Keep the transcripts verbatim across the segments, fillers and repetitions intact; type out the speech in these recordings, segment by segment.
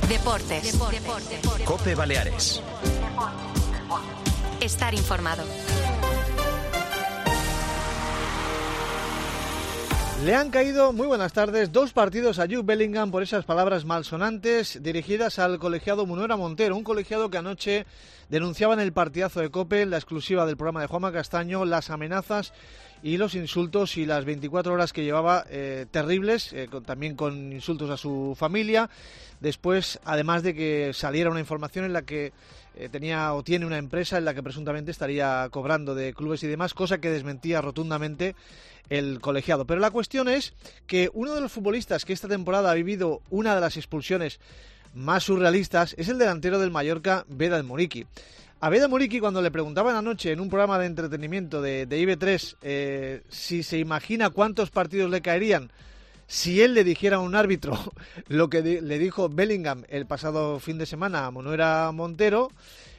Deportes. Deportes. COPE Baleares. Estar informado. Le han caído, muy buenas tardes, dos partidos a Jude Bellingham por esas palabras malsonantes dirigidas al colegiado Munuera Montero, un colegiado que anoche denunciaba en el partidazo de COPE, la exclusiva del programa de Juanma Castaño, las amenazas y los insultos y las veinticuatro horas que llevaba eh, terribles, eh, con, también con insultos a su familia. Después, además de que saliera una información en la que eh, tenía o tiene una empresa en la que presuntamente estaría cobrando de clubes y demás, cosa que desmentía rotundamente el colegiado. Pero la cuestión es que uno de los futbolistas que esta temporada ha vivido una de las expulsiones más surrealistas es el delantero del Mallorca, Vedat Muriqi. A Vedat Muriqi, cuando le preguntaban anoche en un programa de entretenimiento de, de I B tres eh, si se imagina cuántos partidos le caerían si él le dijera a un árbitro lo que di- le dijo Bellingham el pasado fin de semana a Munuera Montero,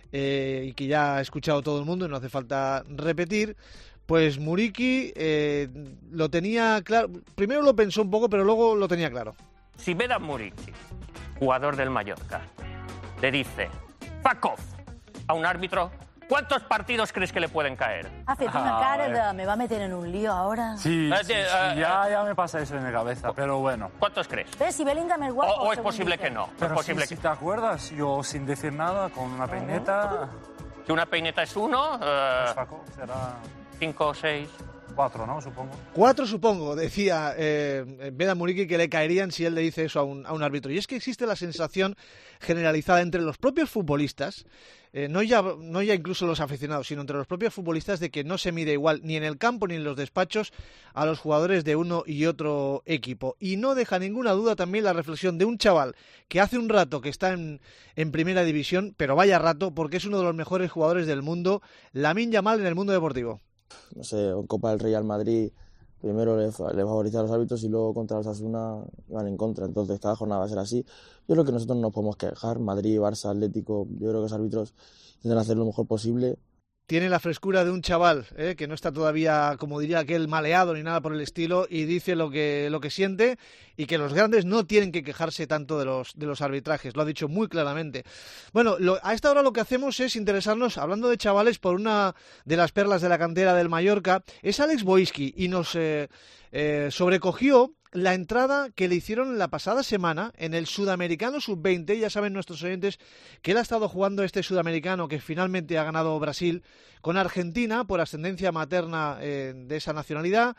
eh, y que ya ha escuchado todo el mundo y no hace falta repetir, pues Muriqi eh, lo tenía claro. Primero lo pensó un poco, pero luego lo tenía claro. Si Vedat Muriqi, jugador del Mallorca, le dice fuck off a un árbitro, ¿cuántos partidos crees que le pueden caer? Haces una Ah, cara vale. de me va a meter en un lío ahora. Sí, Eh, sí, eh, sí, eh, ya, ya me pasa eso en la cabeza, pero bueno. ¿Cuántos crees? ¿Ves? Si Bellingham es guapo... O, o es según posible dice. que no. Es Pero posible si, que si te acuerdas, yo sin decir nada, con una peineta, Si una peineta es uno, eh, Paco, será cinco o seis. cuatro, ¿no? Supongo. Cuatro, supongo, decía eh, Vedat Muriqi, que le caerían si él le dice eso a un, a un árbitro. Y es que existe la sensación generalizada entre los propios futbolistas, eh, no, ya, no ya incluso los aficionados, sino entre los propios futbolistas, de que no se mide igual ni en el campo ni en los despachos a los jugadores de uno y otro equipo. Y no deja ninguna duda también la reflexión de un chaval que hace un rato que está en, en primera división, pero vaya rato, porque es uno de los mejores jugadores del mundo, Lamine Yamal, en el mundo deportivo. No sé, en Copa del Rey al Madrid primero le, fa- le favorita a los árbitros y luego contra los Osasuna van en contra, entonces cada jornada va a ser así. Yo creo que nosotros no nos podemos quejar, Madrid, Barça, Atlético, yo creo que los árbitros intentan hacer lo mejor posible. Tiene la frescura de un chaval, ¿eh? que no está todavía, como diría aquel, maleado ni nada por el estilo, y dice lo que, lo que siente, y que los grandes no tienen que quejarse tanto de los, de los arbitrajes, lo ha dicho muy claramente. Bueno, lo, a esta hora lo que hacemos es interesarnos, hablando de chavales, por una de las perlas de la cantera del Mallorca, es Alex Boiski, y nos eh, eh, sobrecogió la entrada que le hicieron la pasada semana en el Sudamericano sub veinte. Ya saben nuestros oyentes que él ha estado jugando este Sudamericano que finalmente ha ganado Brasil con Argentina por ascendencia materna eh, de esa nacionalidad,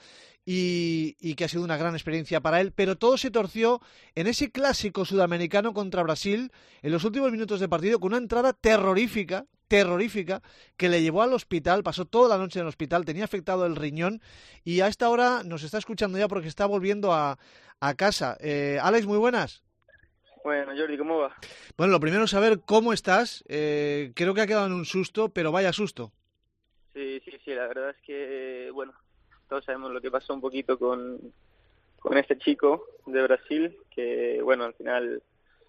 y, y que ha sido una gran experiencia para él, pero todo se torció en ese clásico sudamericano contra Brasil en los últimos minutos de partido con una entrada terrorífica terrorífica que le llevó al hospital, pasó toda la noche en el hospital, tenía afectado el riñón, y a esta hora nos está escuchando ya porque está volviendo a, a casa. Eh, Alex, muy buenas. Bueno, Jordi, ¿cómo va? Bueno, lo primero es saber cómo estás. Eh, creo que ha quedado en un susto, pero vaya susto. Sí, sí, sí, la verdad es que, bueno, todos sabemos lo que pasó un poquito con, con este chico de Brasil, que, bueno, al final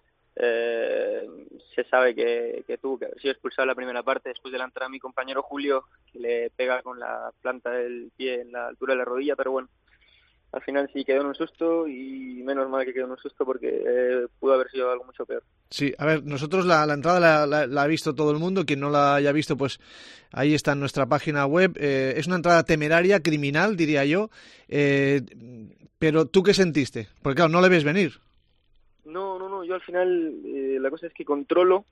eh, se sabe que, que tuvo que haber sido expulsado en la primera parte después de la entrada de mi compañero Julio, que le pega con la planta del pie en la altura de la rodilla, pero bueno, al final sí quedó en un susto, y menos mal que quedó en un susto porque eh, pudo haber sido algo mucho peor. Sí, a ver, nosotros la, la entrada la, la, la ha visto todo el mundo. Quien no la haya visto, pues ahí está en nuestra página web. Eh, es una entrada temeraria, criminal, diría yo. Eh, pero, ¿tú qué sentiste? Porque claro, no le ves venir. No, no, no, yo al final eh, la cosa es que controlo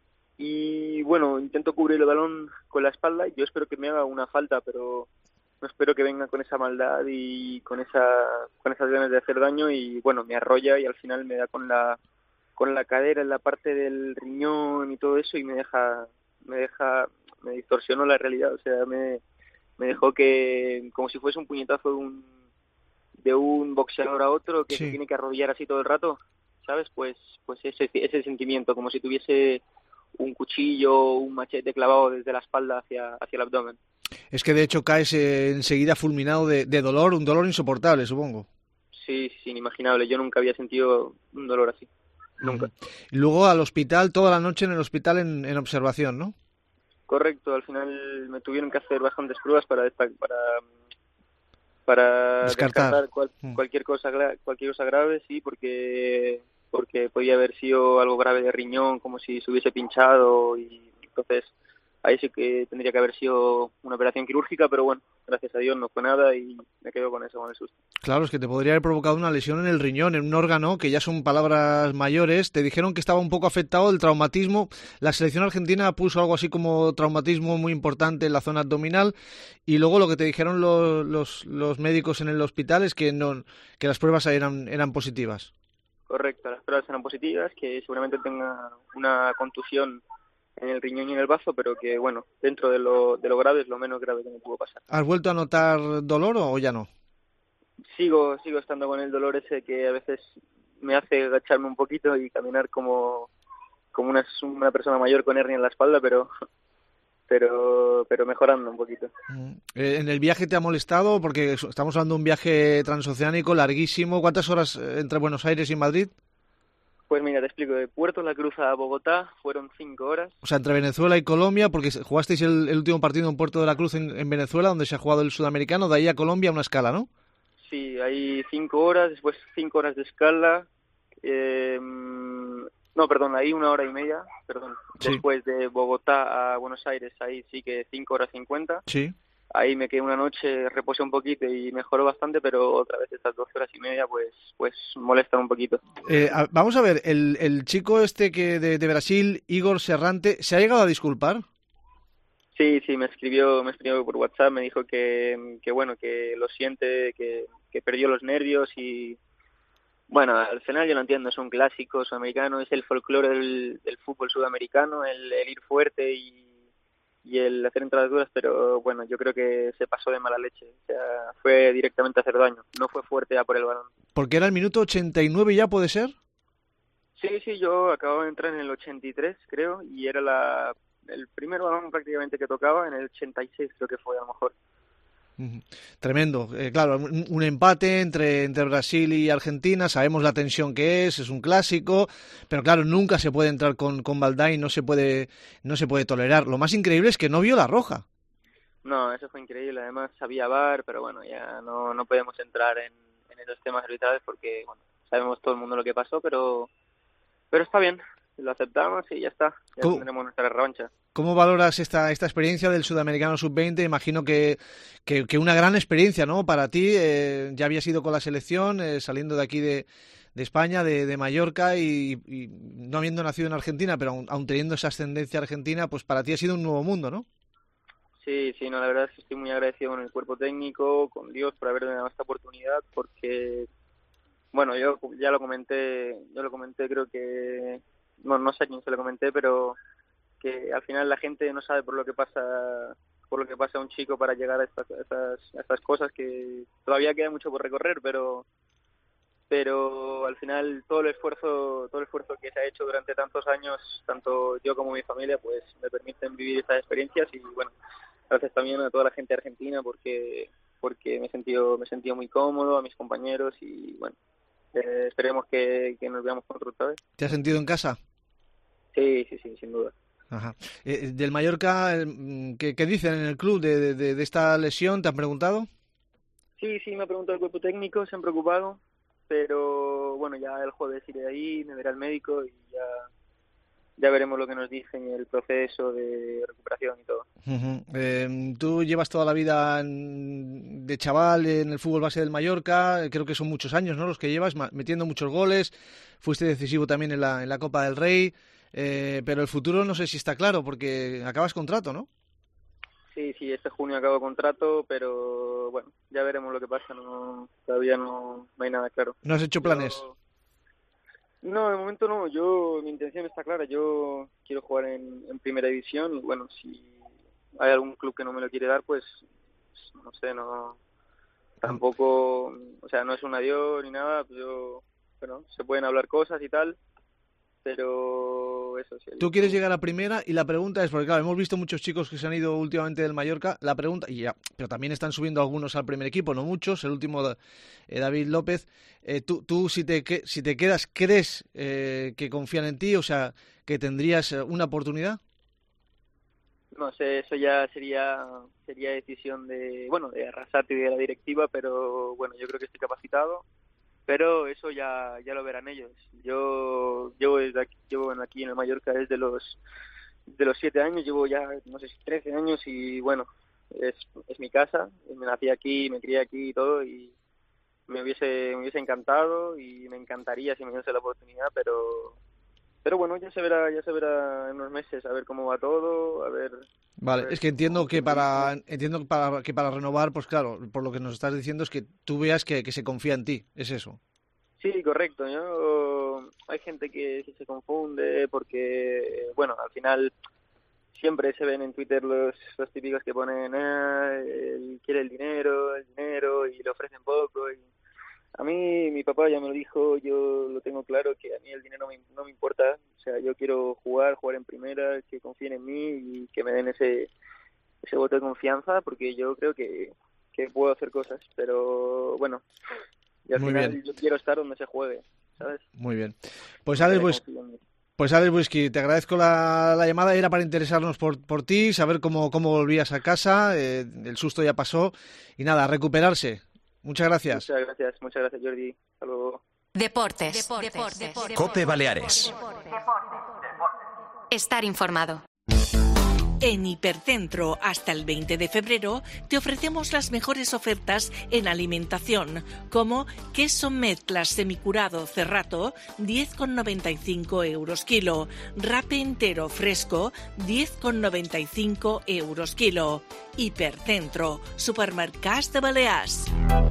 y bueno, intento cubrir el balón con la espalda, y yo espero que me haga una falta, pero no espero que venga con esa maldad y con esa con esas ganas de hacer daño, y bueno, me arrolla y al final me da con la con la cadera en la parte del riñón y todo eso, y me deja me deja me distorsionó la realidad, o sea, me me dejó que como si fuese un puñetazo de un de un boxeador a otro que Sí. se tiene que arrodillar así todo el rato, ¿sabes? Pues pues ese ese sentimiento, como si tuviese un cuchillo, un machete clavado desde la espalda hacia hacia el abdomen. Es que de hecho caes eh, enseguida fulminado de, de dolor, un dolor insoportable, supongo. Sí, sí, inimaginable. Yo nunca había sentido un dolor así. Nunca. Y luego al hospital, toda la noche en el hospital en, en observación, ¿no? Correcto. Al final me tuvieron que hacer bastantes pruebas para desta- para para Descartar. descartar cual- Mm. cualquier cosa gra- cualquier cosa grave, sí, porque porque podía haber sido algo grave de riñón, como si se hubiese pinchado, y entonces ahí sí que tendría que haber sido una operación quirúrgica, pero bueno, gracias a Dios no fue nada y me quedo con eso, con el susto. Claro, es que te podría haber provocado una lesión en el riñón, en un órgano, que ya son palabras mayores. Te dijeron que estaba un poco afectado el traumatismo. La selección argentina puso algo así como traumatismo muy importante en la zona abdominal, y luego lo que te dijeron los, los, los médicos en el hospital es que, no, que las pruebas eran, eran positivas. Correcto, las pruebas eran positivas, que seguramente tenga una contusión en el riñón y en el bazo, pero que bueno, dentro de lo, de lo grave es lo menos grave que me pudo pasar. ¿Has vuelto a notar dolor o ya no? Sigo, sigo estando con el dolor ese que a veces me hace agacharme un poquito y caminar como, como una, una persona mayor con hernia en la espalda, pero pero pero mejorando un poquito. Eh, ¿En el viaje te ha molestado? Porque estamos hablando de un viaje transoceánico larguísimo. ¿Cuántas horas entre Buenos Aires y Madrid? Pues mira, te explico. De Puerto La Cruz a Bogotá fueron cinco horas. O sea, entre Venezuela y Colombia, porque jugasteis el, el último partido en Puerto de la Cruz en, en Venezuela, donde se ha jugado el sudamericano, de ahí a Colombia una escala, ¿no? Sí, hay cinco horas, después cinco horas de escala. Eh, no, perdón, ahí una hora y media, perdón. Sí. Después de Bogotá a Buenos Aires, ahí sí que cinco horas cincuenta. Sí. Ahí me quedé una noche, reposé un poquito y mejoró bastante, pero otra vez estas doce horas y media pues pues molestan un poquito. Eh, a, vamos a ver, el, el chico este que de, de Brasil, Igor Serrante, ¿se ha llegado a disculpar? Sí, sí, me escribió, me escribió por WhatsApp, me dijo que, que bueno, que lo siente, que, que perdió los nervios y bueno, al final yo lo entiendo, es un clásico sudamericano, es el folclore del, del fútbol sudamericano, el, el ir fuerte y y el hacer entradas duras, pero bueno, yo creo que se pasó de mala leche, o sea, fue directamente a hacer daño, no fue fuerte a por el balón. Porque era el minuto ochenta y nueve ya, ¿puede ser? Sí, sí, yo acabo de entrar en el ochenta y tres, creo, y era la el primer balón prácticamente que tocaba, en el ochenta y seis creo que fue a lo mejor. Tremendo, eh, claro, un, un empate entre, entre Brasil y Argentina, sabemos la tensión que es, es un clásico, pero claro, nunca se puede entrar con, con Baldain, no se puede, no se puede tolerar. Lo más increíble es que no vio la roja. No, eso fue increíble, además había V A R, pero bueno, ya no, no podemos entrar en, en esos temas arbitrales porque bueno, sabemos todo el mundo lo que pasó, pero pero está bien, lo aceptamos y ya está, ya ¿Cómo? tendremos nuestra revancha. ¿Cómo valoras esta esta experiencia del Sudamericano sub veinte? Imagino que, que, que una gran experiencia, ¿no? Para ti, eh, ya habías ido con la selección, eh, saliendo de aquí de, de España, de, de Mallorca, y, y no habiendo nacido en Argentina, pero aún, aún teniendo esa ascendencia argentina, pues para ti ha sido un nuevo mundo, ¿no? Sí, sí, no, la verdad es que estoy muy agradecido con el cuerpo técnico, con Dios por haberme dado esta oportunidad, porque, bueno, yo ya lo comenté, yo lo comenté, creo que, no, no sé a quién se lo comenté, pero que al final la gente no sabe por lo que pasa por lo que pasa un chico para llegar a estas, a estas, a estas cosas, que todavía queda mucho por recorrer, pero pero al final todo el esfuerzo todo el esfuerzo que se ha hecho durante tantos años, tanto yo como mi familia, pues me permiten vivir estas experiencias y bueno, gracias también a toda la gente argentina porque porque me he sentido me he sentido muy cómodo, a mis compañeros y bueno, eh, esperemos que, que nos veamos pronto otra vez. ¿Te has sentido en casa? Sí, sí, sí, sin duda. Ajá. Eh, del Mallorca, ¿qué, qué dicen en el club de, de, de esta lesión? ¿Te han preguntado? Sí, sí, me ha preguntado el cuerpo técnico, se han preocupado, pero bueno, ya el jueves iré ahí, me verá el médico y ya ya veremos lo que nos dicen, el proceso de recuperación y todo. Uh-huh. Eh, tú llevas toda la vida en, de chaval en el fútbol base del Mallorca, creo que son muchos años, ¿no?, los que llevas, metiendo muchos goles, fuiste decisivo también en la, en la Copa del Rey. Eh, pero el futuro no sé si está claro, porque acabas contrato, ¿no? Sí, sí, este junio acabo contrato, pero bueno, ya veremos lo que pasa, no todavía no, no hay nada claro. ¿No has hecho planes? Yo... No, de momento no, yo, mi intención está clara, yo quiero jugar en, en primera división y bueno, si hay algún club que no me lo quiere dar, pues no sé, no tampoco, o sea, no es un adiós ni nada, pues yo, bueno, se pueden hablar cosas y tal, pero eso sí. Tú quieres llegar a primera y la pregunta es, porque claro, hemos visto muchos chicos que se han ido últimamente del Mallorca, la pregunta, y ya, pero también están subiendo algunos al primer equipo, no muchos, el último eh, David López, eh, tú, tú si te que, si te quedas, ¿crees eh, que confían en ti, o sea, que tendrías una oportunidad? No sé, eso ya sería sería decisión de, bueno, de Arrasate y de la directiva, pero bueno, yo creo que estoy capacitado pero eso ya ya lo verán ellos. Yo llevo desde aquí, llevo aquí en el Mallorca desde los de los siete años, llevo ya no sé si trece años y bueno, es es mi casa, me nací aquí, me crié aquí y todo, y me hubiese me hubiese encantado y me encantaría si me diese la oportunidad, pero pero bueno, ya se verá ya se verá en unos meses, a ver cómo va todo, a ver. Vale, a ver es que entiendo cómo- que para entiendo que para que para renovar, pues claro, por lo que nos estás diciendo es que tú veas que, que se confía en ti, es eso. Sí, correcto. Yo, hay gente que, que se confunde porque, bueno, al final siempre se ven en Twitter los, los típicos que ponen, ah, él quiere el dinero, el dinero, y le ofrecen poco. Y a mí, mi papá ya me lo dijo, yo lo tengo claro, que a mí el dinero me- no me importa. O sea, yo quiero jugar, jugar en primera, que confíen en mí y que me den ese, ese voto de confianza, porque yo creo que, que puedo hacer cosas. Pero, bueno, y al Muy final bien. yo quiero estar donde se juegue, ¿sabes? Muy bien. Pues Que Alex, me pues, confíen en mí. pues Alex Whisky, te agradezco la, la llamada, era para interesarnos por, por ti, saber cómo, cómo volvías a casa, eh, el susto ya pasó, y nada, a recuperarse. Muchas gracias. Muchas gracias, muchas gracias, Jordi. Hasta luego. Deportes. Deportes. Cope Baleares. Estar informado. En Hipercentro, hasta el veinte de febrero, te ofrecemos las mejores ofertas en alimentación, como queso mezclas semicurado Cerrato, diez con noventa y cinco euros kilo, rape entero fresco, diez con noventa y cinco euros kilo. Hipercentro, supermercats de Balears.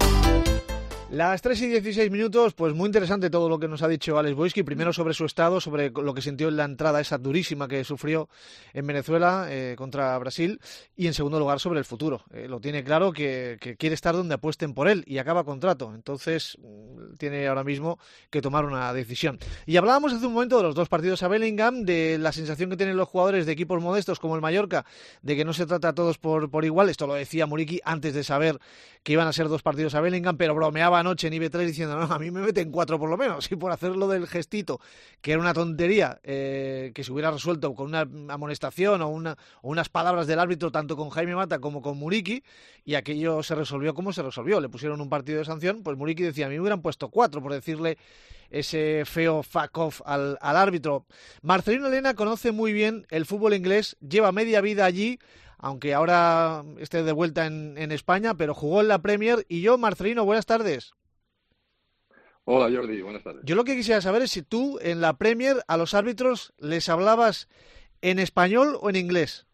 Las tres y dieciséis minutos, pues muy interesante todo lo que nos ha dicho Alex Whisky. Primero sobre su estado, sobre lo que sintió en la entrada esa durísima que sufrió en Venezuela eh, contra Brasil. Y en segundo lugar sobre el futuro. Eh, lo tiene claro que, que quiere estar donde apuesten por él y acaba contrato. Entonces tiene ahora mismo que tomar una decisión. Y hablábamos hace un momento de los dos partidos a Bellingham, de la sensación que tienen los jugadores de equipos modestos como el Mallorca, de que no se trata a todos por, por igual. Esto lo decía Muriqui antes de saber que iban a ser dos partidos a Bellingham, pero bromeaba anoche en I B tres diciendo, no, a mí me meten cuatro por lo menos, y por hacerlo del gestito, que era una tontería, eh, que se hubiera resuelto con una amonestación o, una, o unas palabras del árbitro, tanto con Jaime Mata como con Muriqui, y aquello se resolvió como se resolvió, le pusieron un partido de sanción, pues Muriqui decía, a mí me hubieran puesto cuatro por decirle ese feo fuck off al, al árbitro. Marcelino Elena conoce muy bien el fútbol inglés, lleva media vida allí, aunque ahora esté de vuelta en, en España, pero jugó en la Premier. Y yo, Marcelino, buenas tardes. Hola Jordi, buenas tardes. Yo lo que quisiera saber es si tú en la Premier a los árbitros les hablabas en español o en inglés.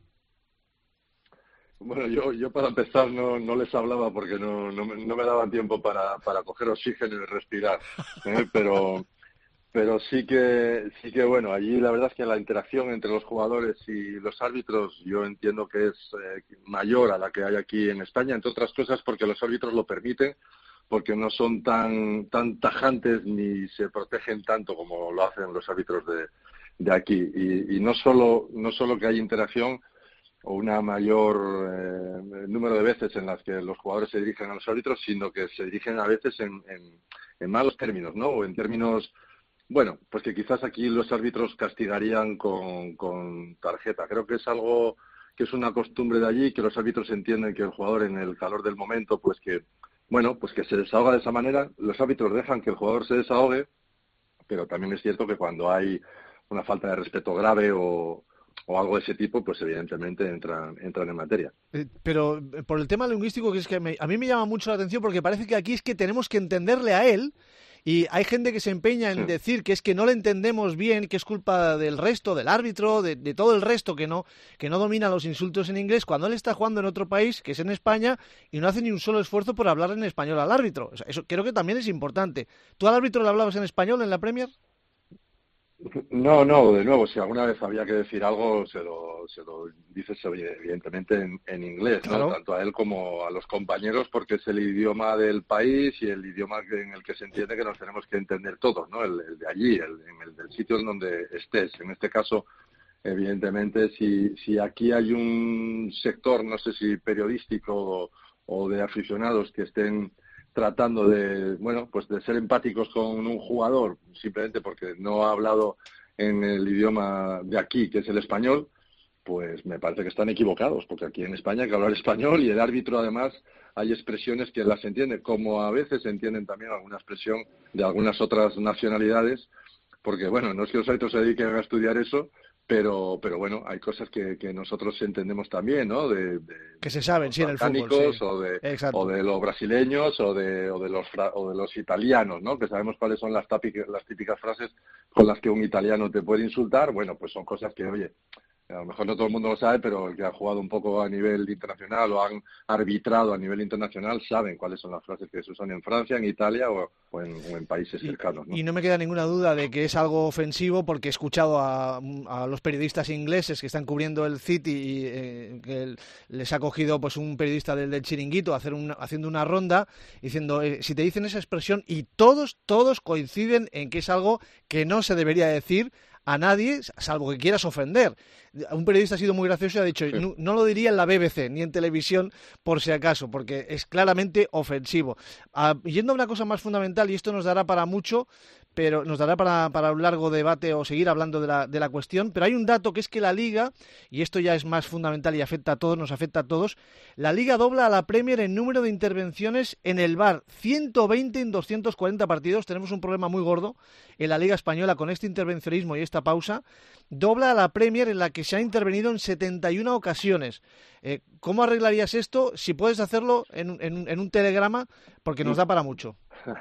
Bueno, yo, yo para empezar no, no les hablaba porque no, no, me, no me daban tiempo para, para coger oxígeno y respirar, ¿eh? pero pero sí que sí que bueno, allí la verdad es que la interacción entre los jugadores y los árbitros yo entiendo que es eh, mayor a la que hay aquí en España, entre otras cosas porque los árbitros lo permiten, porque no son tan tan tajantes ni se protegen tanto como lo hacen los árbitros de, de aquí. Y, y no solo no solo que hay interacción o una mayor eh, número de veces en las que los jugadores se dirigen a los árbitros, sino que se dirigen a veces en, en, en malos términos, ¿no? O en términos, bueno, pues que quizás aquí los árbitros castigarían con, con tarjeta. Creo que es algo que es una costumbre de allí, que los árbitros entienden que el jugador en el calor del momento, pues que Bueno, pues que se desahoga de esa manera. Los árbitros dejan que el jugador se desahogue, pero también es cierto que cuando hay una falta de respeto grave o, o algo de ese tipo, pues evidentemente entran, entran en materia. Eh, pero eh, por el tema lingüístico, que es que me, a mí me llama mucho la atención porque parece que aquí es que tenemos que entenderle a él. Y hay gente que se empeña en Sí. decir que es que no le entendemos bien, que es culpa del resto, del árbitro, de, de todo el resto que no que no domina los insultos en inglés, cuando él está jugando en otro país, que es en España, y no hace ni un solo esfuerzo por hablar en español al árbitro. O sea, eso creo que también es importante. ¿Tú al árbitro le hablabas en español en la Premier? No, no, de nuevo, si alguna vez había que decir algo, se lo, se lo dices evidentemente en, en inglés, ¿no? Claro. Tanto a él como a los compañeros, porque es el idioma del país y el idioma que- en el que se entiende que nos tenemos que entender todos, ¿no? El, el de allí, el, en el del sitio en donde estés. En este caso, evidentemente, si, si aquí hay un sector, no sé si periodístico o, o de aficionados que estén tratando de, bueno, pues de ser empáticos con un jugador simplemente porque no ha hablado en el idioma de aquí, que es el español, pues me parece que están equivocados, porque aquí en España hay que hablar español y el árbitro además hay expresiones que las entiende, como a veces entienden también alguna expresión de algunas otras nacionalidades, porque bueno, no es que los árbitros se dediquen a estudiar eso, pero pero bueno, hay cosas que, que nosotros entendemos también, ¿no? De, de que se saben, sí, en el fútbol, sí. o de Exacto. o de los brasileños o de o de los o de los italianos, ¿no? Que sabemos cuáles son las típicas, las típicas frases con las que un italiano te puede insultar. Bueno, pues son cosas que, oye, a lo mejor no todo el mundo lo sabe, pero el que ha jugado un poco a nivel internacional o han arbitrado a nivel internacional saben cuáles son las frases que se usan en Francia, en Italia o, o, en, o en países cercanos, ¿no? Y no me queda ninguna duda de que es algo ofensivo, porque he escuchado a, a los periodistas ingleses que están cubriendo el City y eh, que el, les ha cogido pues un periodista del, del Chiringuito hacer un, haciendo una ronda diciendo eh, si te dicen esa expresión, y todos, todos coinciden en que es algo que no se debería decir a nadie, salvo que quieras ofender. Un periodista ha sido muy gracioso y ha dicho, no, no lo diría en la B B C ni en televisión por si acaso, porque es claramente ofensivo. Ah, yendo a una cosa más fundamental, y esto nos dará para mucho, pero nos dará para, para un largo debate o seguir hablando de la, de la cuestión, pero hay un dato que es que la Liga, y esto ya es más fundamental y afecta a todos, nos afecta a todos, la Liga dobla a la Premier en número de intervenciones en el V A R, ciento veinte en doscientos cuarenta partidos. Tenemos un problema muy gordo en la Liga Española con este intervencionismo y esta pausa. Dobla a la Premier, en la que se ha intervenido en setenta y una ocasiones. Eh, ¿Cómo arreglarías esto? Si puedes hacerlo en, en, en un telegrama, porque nos da para mucho.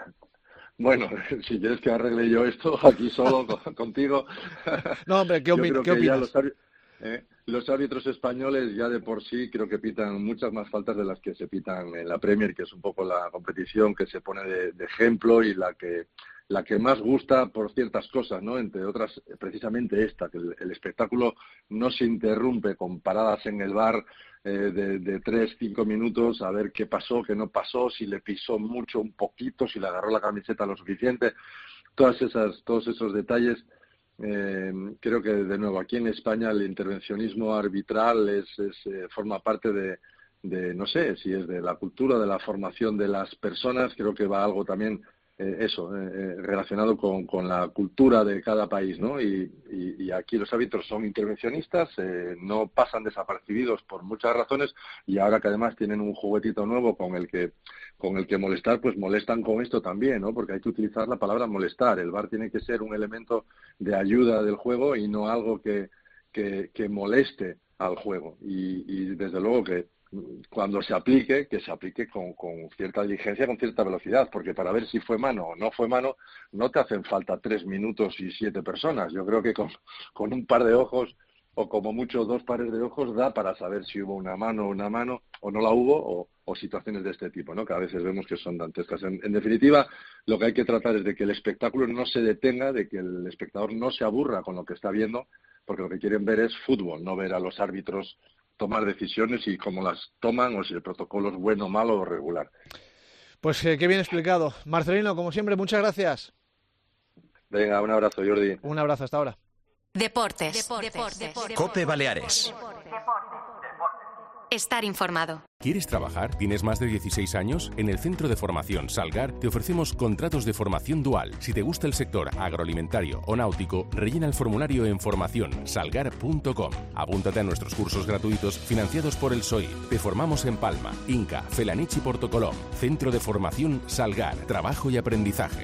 Bueno, si quieres que arregle yo esto aquí solo con, contigo. No, hombre, ¿qué, opi- ¿qué opinas? Los, eh, los árbitros españoles ya de por sí creo que pitan muchas más faltas de las que se pitan en la Premier, que es un poco la competición que se pone de, de ejemplo y la que la que más gusta por ciertas cosas, ¿no? Entre otras, precisamente esta, que el, el espectáculo no se interrumpe con paradas en el V A R eh, de, de tres, cinco minutos a ver qué pasó, qué no pasó, si le pisó mucho, un poquito, si le agarró la camiseta lo suficiente. Todas esas, todos esos detalles, eh, creo que, de nuevo, aquí en España el intervencionismo arbitral es, es eh, forma parte de, de, no sé, si es de la cultura, de la formación de las personas. Creo que va algo también Eh, eso, eh, relacionado con, con la cultura de cada país, ¿no? Y, y, y aquí los árbitros son intervencionistas, eh, no pasan desapercibidos por muchas razones, y ahora que además tienen un juguetito nuevo con el que con el que molestar, pues molestan con esto también, ¿no? Porque hay que utilizar la palabra molestar. El V A R tiene que ser un elemento de ayuda del juego y no algo que, que, que moleste al juego. Y, y desde luego que cuando se aplique, que se aplique con, con cierta diligencia, con cierta velocidad, porque para ver si fue mano o no fue mano, no te hacen falta tres minutos y siete personas. Yo creo que con, con un par de ojos, o como mucho dos pares de ojos, da para saber si hubo una mano o una mano, o no la hubo, o, o situaciones de este tipo, ¿no? Que a veces vemos que son dantescas. En, en definitiva, lo que hay que tratar es de que el espectáculo no se detenga, de que el espectador no se aburra con lo que está viendo, porque lo que quieren ver es fútbol, no ver a los árbitros tomar decisiones y cómo las toman, o si el protocolo es bueno, malo o regular. Pues eh, qué bien explicado. Marcelino, como siempre, muchas gracias. Venga, un abrazo, Jordi. Un abrazo, hasta ahora. Deportes. Deportes. Deportes. COPE Baleares. Estar informado. ¿Quieres trabajar? ¿Tienes más de dieciséis años? En el Centro de Formación Salgar te ofrecemos contratos de formación dual. Si te gusta el sector agroalimentario o náutico, rellena el formulario en formación salgar punto com. Apúntate a nuestros cursos gratuitos financiados por el S O I. Te formamos en Palma, Inca, Felanich y Portocolom. Centro de Formación Salgar. Trabajo y aprendizaje.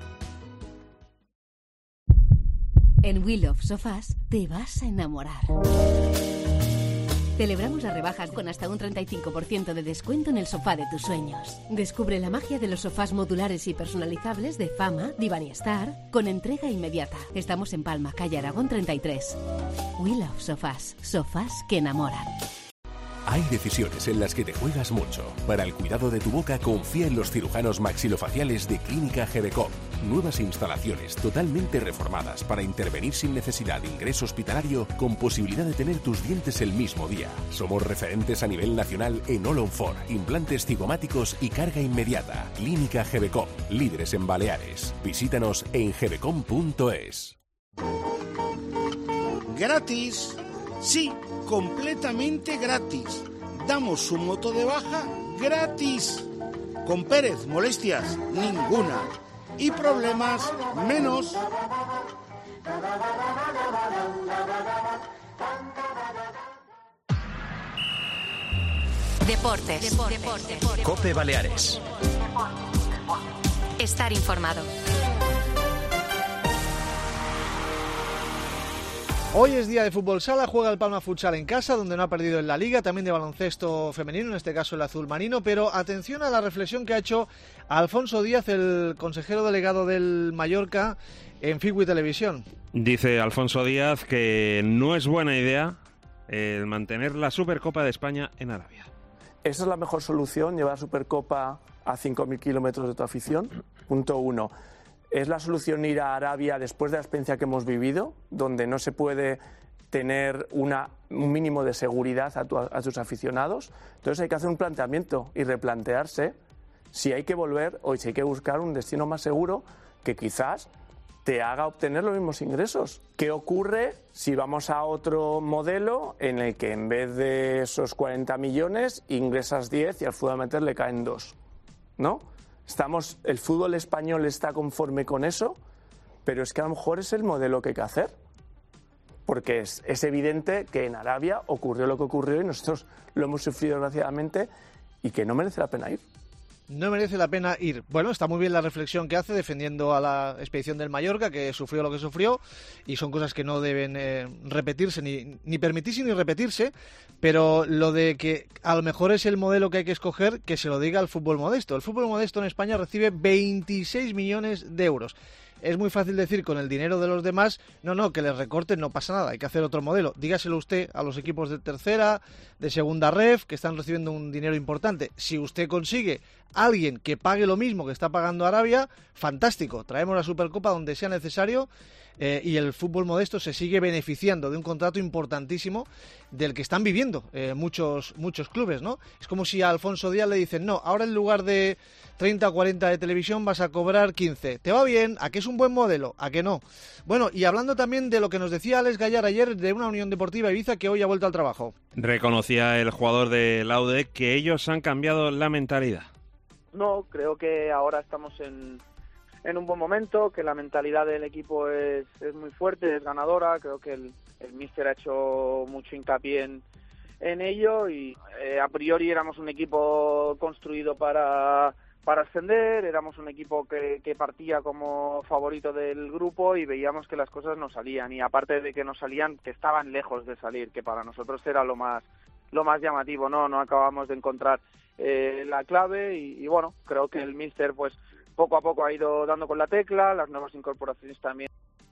En We Love Sofás te vas a enamorar. Celebramos las rebajas con hasta un treinta y cinco por ciento de descuento en el sofá de tus sueños. Descubre la magia de los sofás modulares y personalizables de Fama, Divan y Star, con entrega inmediata. Estamos en Palma, calle Aragón treinta y tres. We Love Sofás, sofás que enamoran. Hay decisiones en las que te juegas mucho. Para el cuidado de tu boca, confía en los cirujanos maxilofaciales de Clínica Gebecom. Nuevas instalaciones totalmente reformadas para intervenir sin necesidad de ingreso hospitalario, con posibilidad de tener tus dientes el mismo día. Somos referentes a nivel nacional en All on Four, implantes cigomáticos y carga inmediata. Clínica Gebecom, líderes en Baleares. Visítanos en gebecom punto es. Gratis. Sí, completamente gratis. Damos su moto de baja gratis. Con Pérez, molestias ninguna. Y problemas menos. Deportes. Deportes. COPE Baleares. Estar informado. Hoy es día de fútbol sala, juega el Palma Futsal en casa, donde no ha perdido en la Liga, también de baloncesto femenino, en este caso el azul marino, pero atención a la reflexión que ha hecho Alfonso Díaz, el consejero delegado del Mallorca, en Figui Televisión. Dice Alfonso Díaz que no es buena idea el mantener la Supercopa de España en Arabia. ¿Esa es la mejor solución, llevar Supercopa a cinco mil kilómetros de tu afición? Punto uno. ¿Es la solución ir a Arabia después de la experiencia que hemos vivido, donde no se puede tener una, un mínimo de seguridad a, tu, a tus aficionados? Entonces hay que hacer un planteamiento y replantearse si hay que volver o si hay que buscar un destino más seguro que quizás te haga obtener los mismos ingresos. ¿Qué ocurre si vamos a otro modelo en el que en vez de esos cuarenta millones ingresas diez y al fútbol amateur le caen dos? ¿No? Estamos, el fútbol español está conforme con eso, pero es que a lo mejor es el modelo que hay que hacer. Porque es, es evidente que en Arabia ocurrió lo que ocurrió y nosotros lo hemos sufrido desgraciadamente y que no merece la pena ir. No merece la pena ir. Bueno, está muy bien la reflexión que hace defendiendo a la expedición del Mallorca, que sufrió lo que sufrió, y son cosas que no deben eh, repetirse, ni, ni permitirse ni repetirse, pero lo de que a lo mejor es el modelo que hay que escoger, que se lo diga al fútbol modesto. El fútbol modesto en España recibe veintiséis millones de euros. Es muy fácil decir con el dinero de los demás, no, no, que les recorten, no pasa nada, hay que hacer otro modelo. Dígaselo usted a los equipos de tercera, de segunda ref, que están recibiendo un dinero importante. Si usted consigue alguien que pague lo mismo que está pagando Arabia, fantástico, traemos la Supercopa donde sea necesario eh, y el fútbol modesto se sigue beneficiando de un contrato importantísimo del que están viviendo eh, muchos muchos clubes, ¿no? Es como si a Alfonso Díaz le dicen, no, ahora en lugar de treinta o cuarenta de televisión vas a cobrar quince. ¿Te va bien? ¿A qué es un buen modelo? ¿A qué no? Bueno, y hablando también de lo que nos decía Alex Gallar ayer de una Unión Deportiva Ibiza que hoy ha vuelto al trabajo. Reconocía el jugador de la U D E que ellos han cambiado la mentalidad. No, creo que ahora estamos en, en un buen momento, que la mentalidad del equipo es, es muy fuerte, es ganadora. Creo que el, el míster ha hecho mucho hincapié en, en ello y eh, a priori éramos un equipo construido para, para ascender, éramos un equipo que, que partía como favorito del grupo y veíamos que las cosas no salían, y aparte de que no salían, que estaban lejos de salir, que para nosotros era lo más, lo más llamativo, ¿no? No acabamos de encontrar Eh, la clave y, y bueno, creo que el míster pues poco a poco ha ido dando con la tecla, las nuevas incorporaciones también.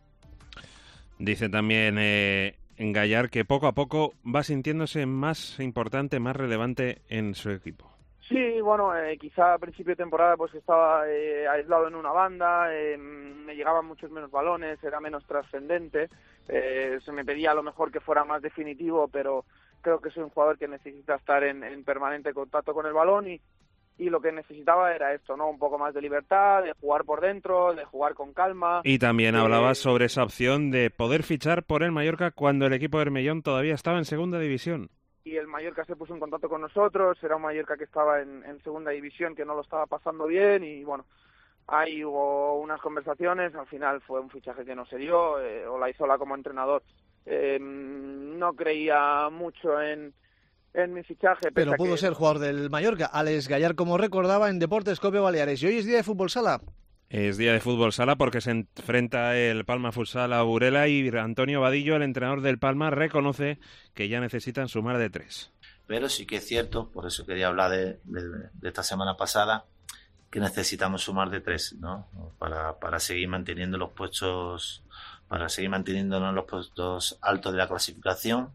Dice también eh, en Gallar que poco a poco va sintiéndose más importante, más relevante en su equipo. Sí, bueno, eh, quizá a principio de temporada pues estaba eh, aislado en una banda, eh, me llegaban muchos menos balones, era menos trascendente, eh, se me pedía a lo mejor que fuera más definitivo, pero creo que soy un jugador que necesita estar en, en permanente contacto con el balón y, y lo que necesitaba era esto, ¿no? Un poco más de libertad, de jugar por dentro, de jugar con calma. Y también eh, hablaba sobre esa opción de poder fichar por el Mallorca cuando el equipo de Hermellón todavía estaba en segunda división. Y el Mallorca se puso en contacto con nosotros, era un Mallorca que estaba en, en segunda división, que no lo estaba pasando bien y bueno, ahí hubo unas conversaciones, al final fue un fichaje que no se dio, eh, Olaizola como entrenador Eh, no creía mucho en, en mi fichaje. Pero pudo que... ser jugador del Mallorca. Alex Gallar, como recordaba, en Deportes COPE Baleares. Y hoy es día de fútbol sala. Es día de fútbol sala porque se enfrenta el Palma Futsal a Burela y Antonio Vadillo, el entrenador del Palma, reconoce que ya necesitan sumar de tres. Pero sí que es cierto, por eso quería hablar de, de, de esta semana pasada, que necesitamos sumar de tres, ¿no? Para, para seguir manteniendo los puestos... para seguir manteniéndonos en los puestos altos de la clasificación.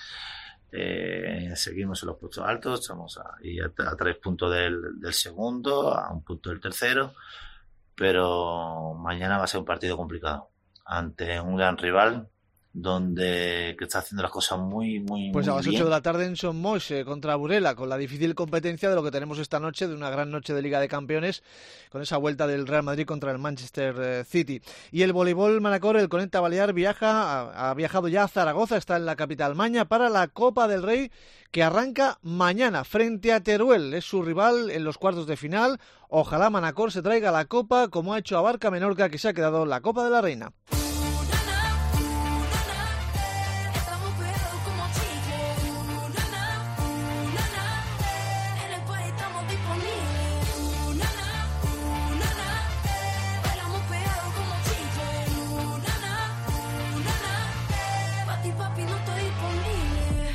Eh, seguimos en los puestos altos, estamos ahí a, a tres puntos del, del segundo, a un punto del tercero, pero mañana va a ser un partido complicado ante un gran rival donde que está haciendo las cosas muy, muy, pues muy a las bien. ocho de la tarde en Son Moix eh, contra Burela, con la difícil competencia de lo que tenemos esta noche, de una gran noche de Liga de Campeones, con esa vuelta del Real Madrid contra el Manchester eh, City. Y el voleibol Manacor, el Conecta Balear, viaja, ha, ha viajado ya a Zaragoza, está en la capital maña, para la Copa del Rey, que arranca mañana frente a Teruel. Es su rival en los cuartos de final. Ojalá Manacor se traiga la Copa, como ha hecho Abarca Menorca, que se ha quedado en la Copa de la Reina.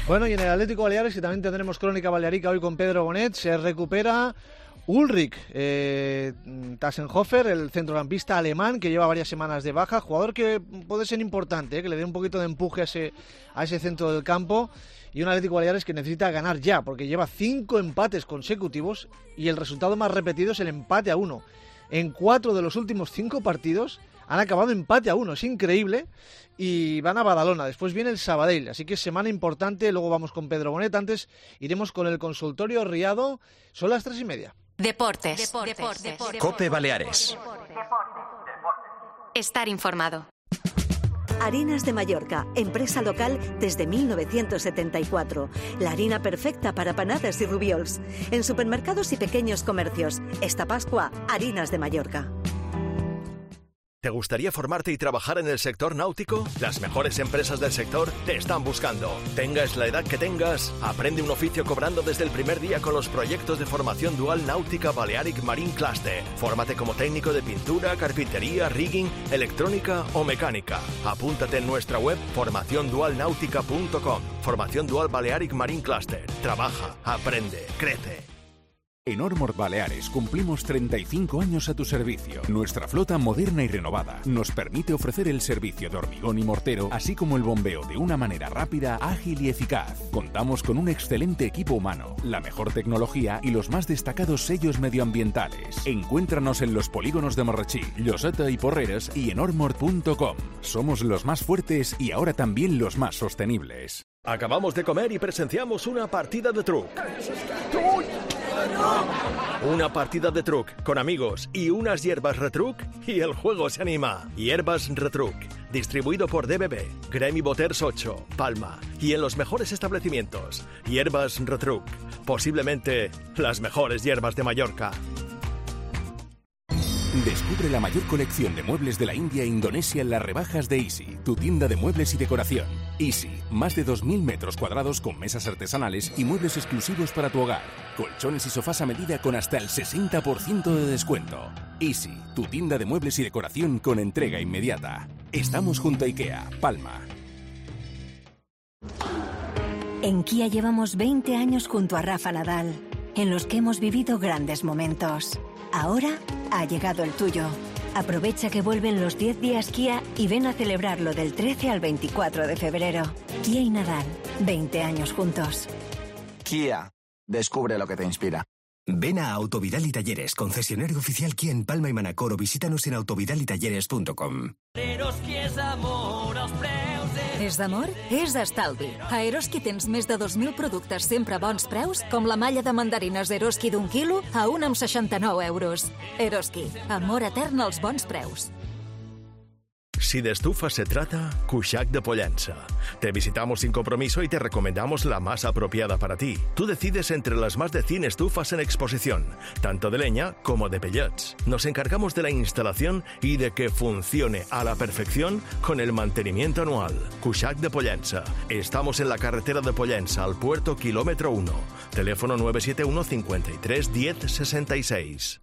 Bueno, y en el Atlético Baleares, que también tendremos crónica balearica hoy con Pedro Bonet, se recupera Ulrich eh, Tassenhofer, el centrocampista alemán que lleva varias semanas de baja, jugador que puede ser importante, eh, que le dé un poquito de empuje a ese, a ese centro del campo, y un Atlético Baleares que necesita ganar ya, porque lleva cinco empates consecutivos y el resultado más repetido es el empate a uno. En cuatro de los últimos cinco partidos han acabado empate a uno, es increíble, y van a Badalona. Después viene el Sabadell, así que semana importante. Luego vamos con Pedro Bonet. Antes iremos con el consultorio Riado. Son las tres y media. Deportes. Deportes. Deportes. Deportes. Cope Baleares. Estar informado. Harinas de Mallorca, empresa local desde mil novecientos setenta y cuatro. La harina perfecta para panadas y rubiols. En supermercados y pequeños comercios. Esta Pascua, Harinas de Mallorca. ¿Te gustaría formarte y trabajar en el sector náutico? Las mejores empresas del sector te están buscando. Tengas la edad que tengas, aprende un oficio cobrando desde el primer día con los proyectos de formación dual Náutica Balearic Marine Cluster. Fórmate como técnico de pintura, carpintería, rigging, electrónica o mecánica. Apúntate en nuestra web formación dual náutica punto com. Formación Dual Balearic Marine Cluster. Trabaja, aprende, crece. En Ormord Baleares cumplimos treinta y cinco años a tu servicio. Nuestra flota moderna y renovada nos permite ofrecer el servicio de hormigón y mortero, así como el bombeo de una manera rápida, ágil y eficaz. Contamos con un excelente equipo humano, la mejor tecnología y los más destacados sellos medioambientales. Encuéntranos en los polígonos de Morrachí, Lloseta y Porreres y en ormord punto com. Somos los más fuertes y ahora también los más sostenibles. Acabamos de comer y presenciamos una partida de truc. Una partida de truc con amigos y unas hierbas Retruc y el juego se anima. Hierbas Retruc, distribuido por D B B, Gremi Boters ocho, Palma y en los mejores establecimientos. Hierbas Retruc, posiblemente las mejores hierbas de Mallorca. Descubre la mayor colección de muebles de la India e Indonesia en las rebajas de Easy, tu tienda de muebles y decoración. Easy, más de dos mil metros cuadrados con mesas artesanales y muebles exclusivos para tu hogar. Colchones y sofás a medida con hasta el sesenta por ciento de descuento. Easy, tu tienda de muebles y decoración con entrega inmediata. Estamos junto a IKEA, Palma. En Kia llevamos veinte años junto a Rafa Nadal, en los que hemos vivido grandes momentos. Ahora ha llegado el tuyo. Aprovecha que vuelven los diez días Kia y ven a celebrarlo del trece al veinticuatro de febrero. Kia y Nadal, veinte años juntos. Kia, descubre lo que te inspira. Ven a Autovidal y Talleres, concesionario oficial Kia en Palma y Manacor, o visítanos en autovidal y talleres punto com. És d'amor? És d'estalvi. A Eroski tens més de dos mil productes sempre a bons preus, com la malla de mandarines Eroski d'un quilo a un amb seixanta-nou euros. Eroski, amor etern als bons preus. Si de estufas se trata, Cuixac de Pollença. Te visitamos sin compromiso y te recomendamos la más apropiada para ti. Tú decides entre las más de cien estufas en exposición, tanto de leña como de pellets. Nos encargamos de la instalación y de que funcione a la perfección con el mantenimiento anual. Cuixac de Pollença. Estamos en la carretera de Pollença, al puerto kilómetro uno. Teléfono nueve siete uno, cincuenta y tres, diez, sesenta y seis.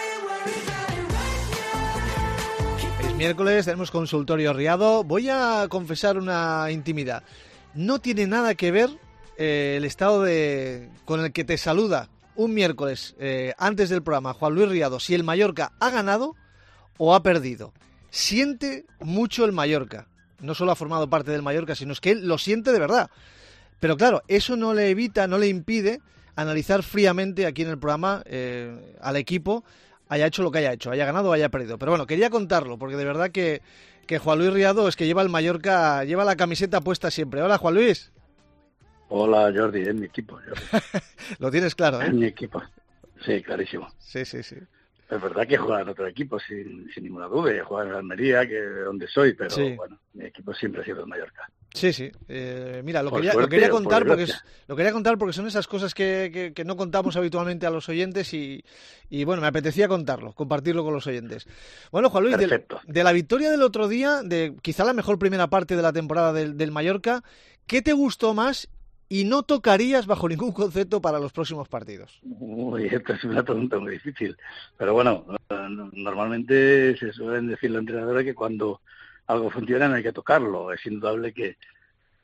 Miércoles tenemos consultorio Riado. Voy a confesar una intimidad. No tiene nada que ver eh, el estado de con el que te saluda un miércoles eh, antes del programa Juan Luis Riado, si el Mallorca ha ganado o ha perdido. Siente mucho el Mallorca. No solo ha formado parte del Mallorca, sino es que él lo siente de verdad. Pero claro, eso no le evita, no le impide analizar fríamente aquí en el programa eh, al equipo, haya hecho lo que haya hecho, haya ganado o haya perdido. Pero bueno, quería contarlo, porque de verdad que, que Juan Luis Riado es que lleva el Mallorca, lleva la camiseta puesta siempre. Hola, Juan Luis. Hola, Jordi, es mi equipo. Jordi. Lo tienes claro, ¿eh? Es mi equipo, sí, clarísimo. Sí, sí, sí. Es verdad que juega en otro equipo, sin, sin ninguna duda. Juega en Almería, que es donde soy, pero sí. Bueno, mi equipo siempre ha sido el Mallorca. Sí, sí. Eh, mira, lo quería, suerte, lo quería contar porque es, lo quería contar porque son esas cosas que, que, que no contamos habitualmente a los oyentes y, y bueno, me apetecía contarlo, compartirlo con los oyentes. Bueno, Juan Luis, de, de la victoria del otro día, de quizá la mejor primera parte de la temporada del, del Mallorca, ¿qué te gustó más y no tocarías bajo ningún concepto para los próximos partidos? Uy, esta es una pregunta muy difícil. Pero bueno, normalmente se suelen decir los entrenadores que cuando algo funciona no hay que tocarlo. Es indudable que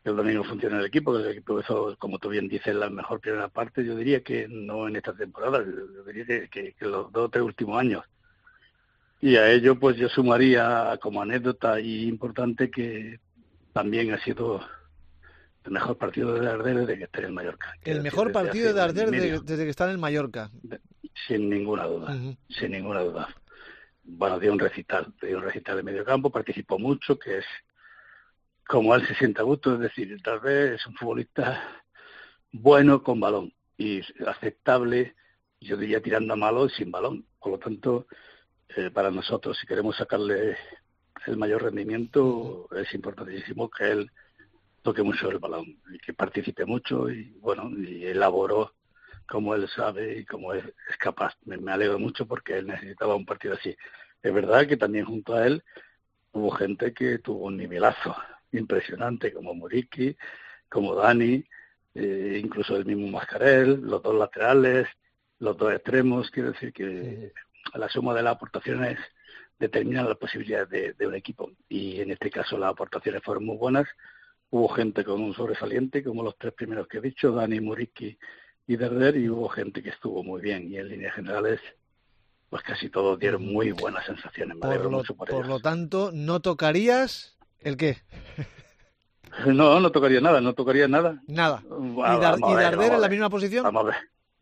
que el domingo funcione el equipo, que el equipo hizo, como tú bien dices, la mejor primera parte. Yo diría que no en esta temporada, yo diría que, que, que los dos o tres últimos años. Y a ello pues yo sumaría como anécdota y importante que también ha sido el mejor partido de Darder desde que está en el Mallorca. El mejor partido de Darder desde, desde que está en el Mallorca. Sin ninguna duda, uh-huh. sin ninguna duda. Bueno, dio un recital, dio un recital de medio campo, participó mucho, que es como él se siente a gusto, es decir, Darder es un futbolista bueno con balón y aceptable, yo diría tirando a malo y sin balón. Por lo tanto, eh, para nosotros, si queremos sacarle el mayor rendimiento, uh-huh. es importantísimo que él toque mucho el balón y que participe mucho y bueno, y elaboró como él sabe y como es, es capaz. Me, me alegro mucho porque él necesitaba un partido así. Es verdad que también junto a él hubo gente que tuvo un nivelazo impresionante, como Muriqui, como Dani, eh, incluso el mismo Mascarell, los dos laterales, los dos extremos. Quiero decir que la suma de las aportaciones determina las posibilidades de, de un equipo y en este caso las aportaciones fueron muy buenas. Hubo gente con un sobresaliente, como los tres primeros que he dicho, Dani, Muriqui y Darder, y hubo gente que estuvo muy bien. Y en líneas generales, pues casi todos dieron muy buenas sensaciones. Me alegro mucho por ellos. Por lo tanto, ¿no tocarías el qué? No, no tocaría nada, no tocaría nada. Nada. Bueno, ¿Y, Dar, ¿y ver, Darder en la misma posición? Vamos a ver.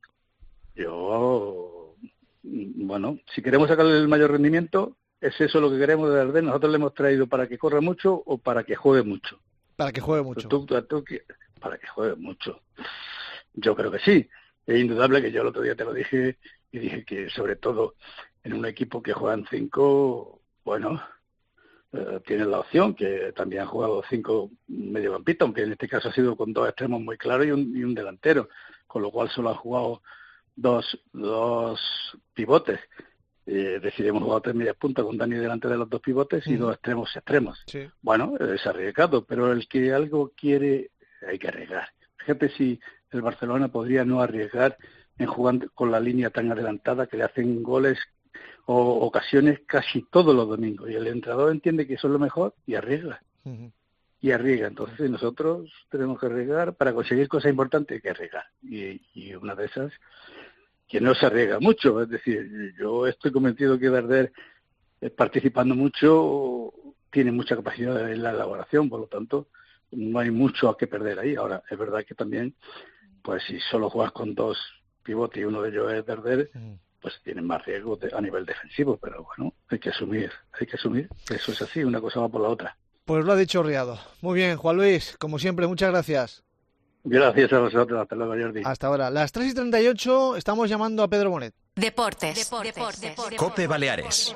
Yo, bueno, si queremos sacarle el mayor rendimiento, es eso lo que queremos de Darder. Nosotros le hemos traído para que corra mucho o para que juegue mucho. Para que juegue mucho. Tú, tú, tú, para que juegue mucho. Yo creo que sí. Es indudable que yo el otro día te lo dije y dije que sobre todo en un equipo que juegan cinco, bueno, eh, tienen la opción, que también han jugado cinco mediocampistas, aunque en este caso ha sido con dos extremos muy claros y un, y un delantero, con lo cual solo han jugado dos, dos pivotes. Eh, decidimos jugar tres medias puntas con Dani delante de los dos pivotes y mm. dos extremos extremos. Sí. Bueno, es arriesgado, pero el que algo quiere hay que arriesgar. Fíjate si el Barcelona podría no arriesgar en jugar con la línea tan adelantada que le hacen goles o ocasiones casi todos los domingos. Y el entrenador entiende que eso es lo mejor y arriesga. Uh-huh. Y arriesga. Entonces nosotros tenemos que arriesgar para conseguir cosas importantes, hay que arriesgar. Y, y una de esas, que no se arriesga mucho. Es decir, yo estoy convencido que Darder, eh, participando mucho, tiene mucha capacidad en la elaboración, por lo tanto, no hay mucho a que perder ahí. Ahora, es verdad que también, pues si solo juegas con dos pivotes y uno de ellos es Darder, pues tienen más riesgo de, a nivel defensivo, pero bueno, hay que asumir, hay que asumir, eso es así, una cosa va por la otra. Pues lo ha dicho Riado. Muy bien, Juan Luis, como siempre, muchas gracias. Gracias a vosotros, hasta luego, Jordi. Hasta ahora. Las tres y treinta y ocho, estamos llamando a Pedro Bonet. Deportes. Deportes. Deportes. Cope Baleares.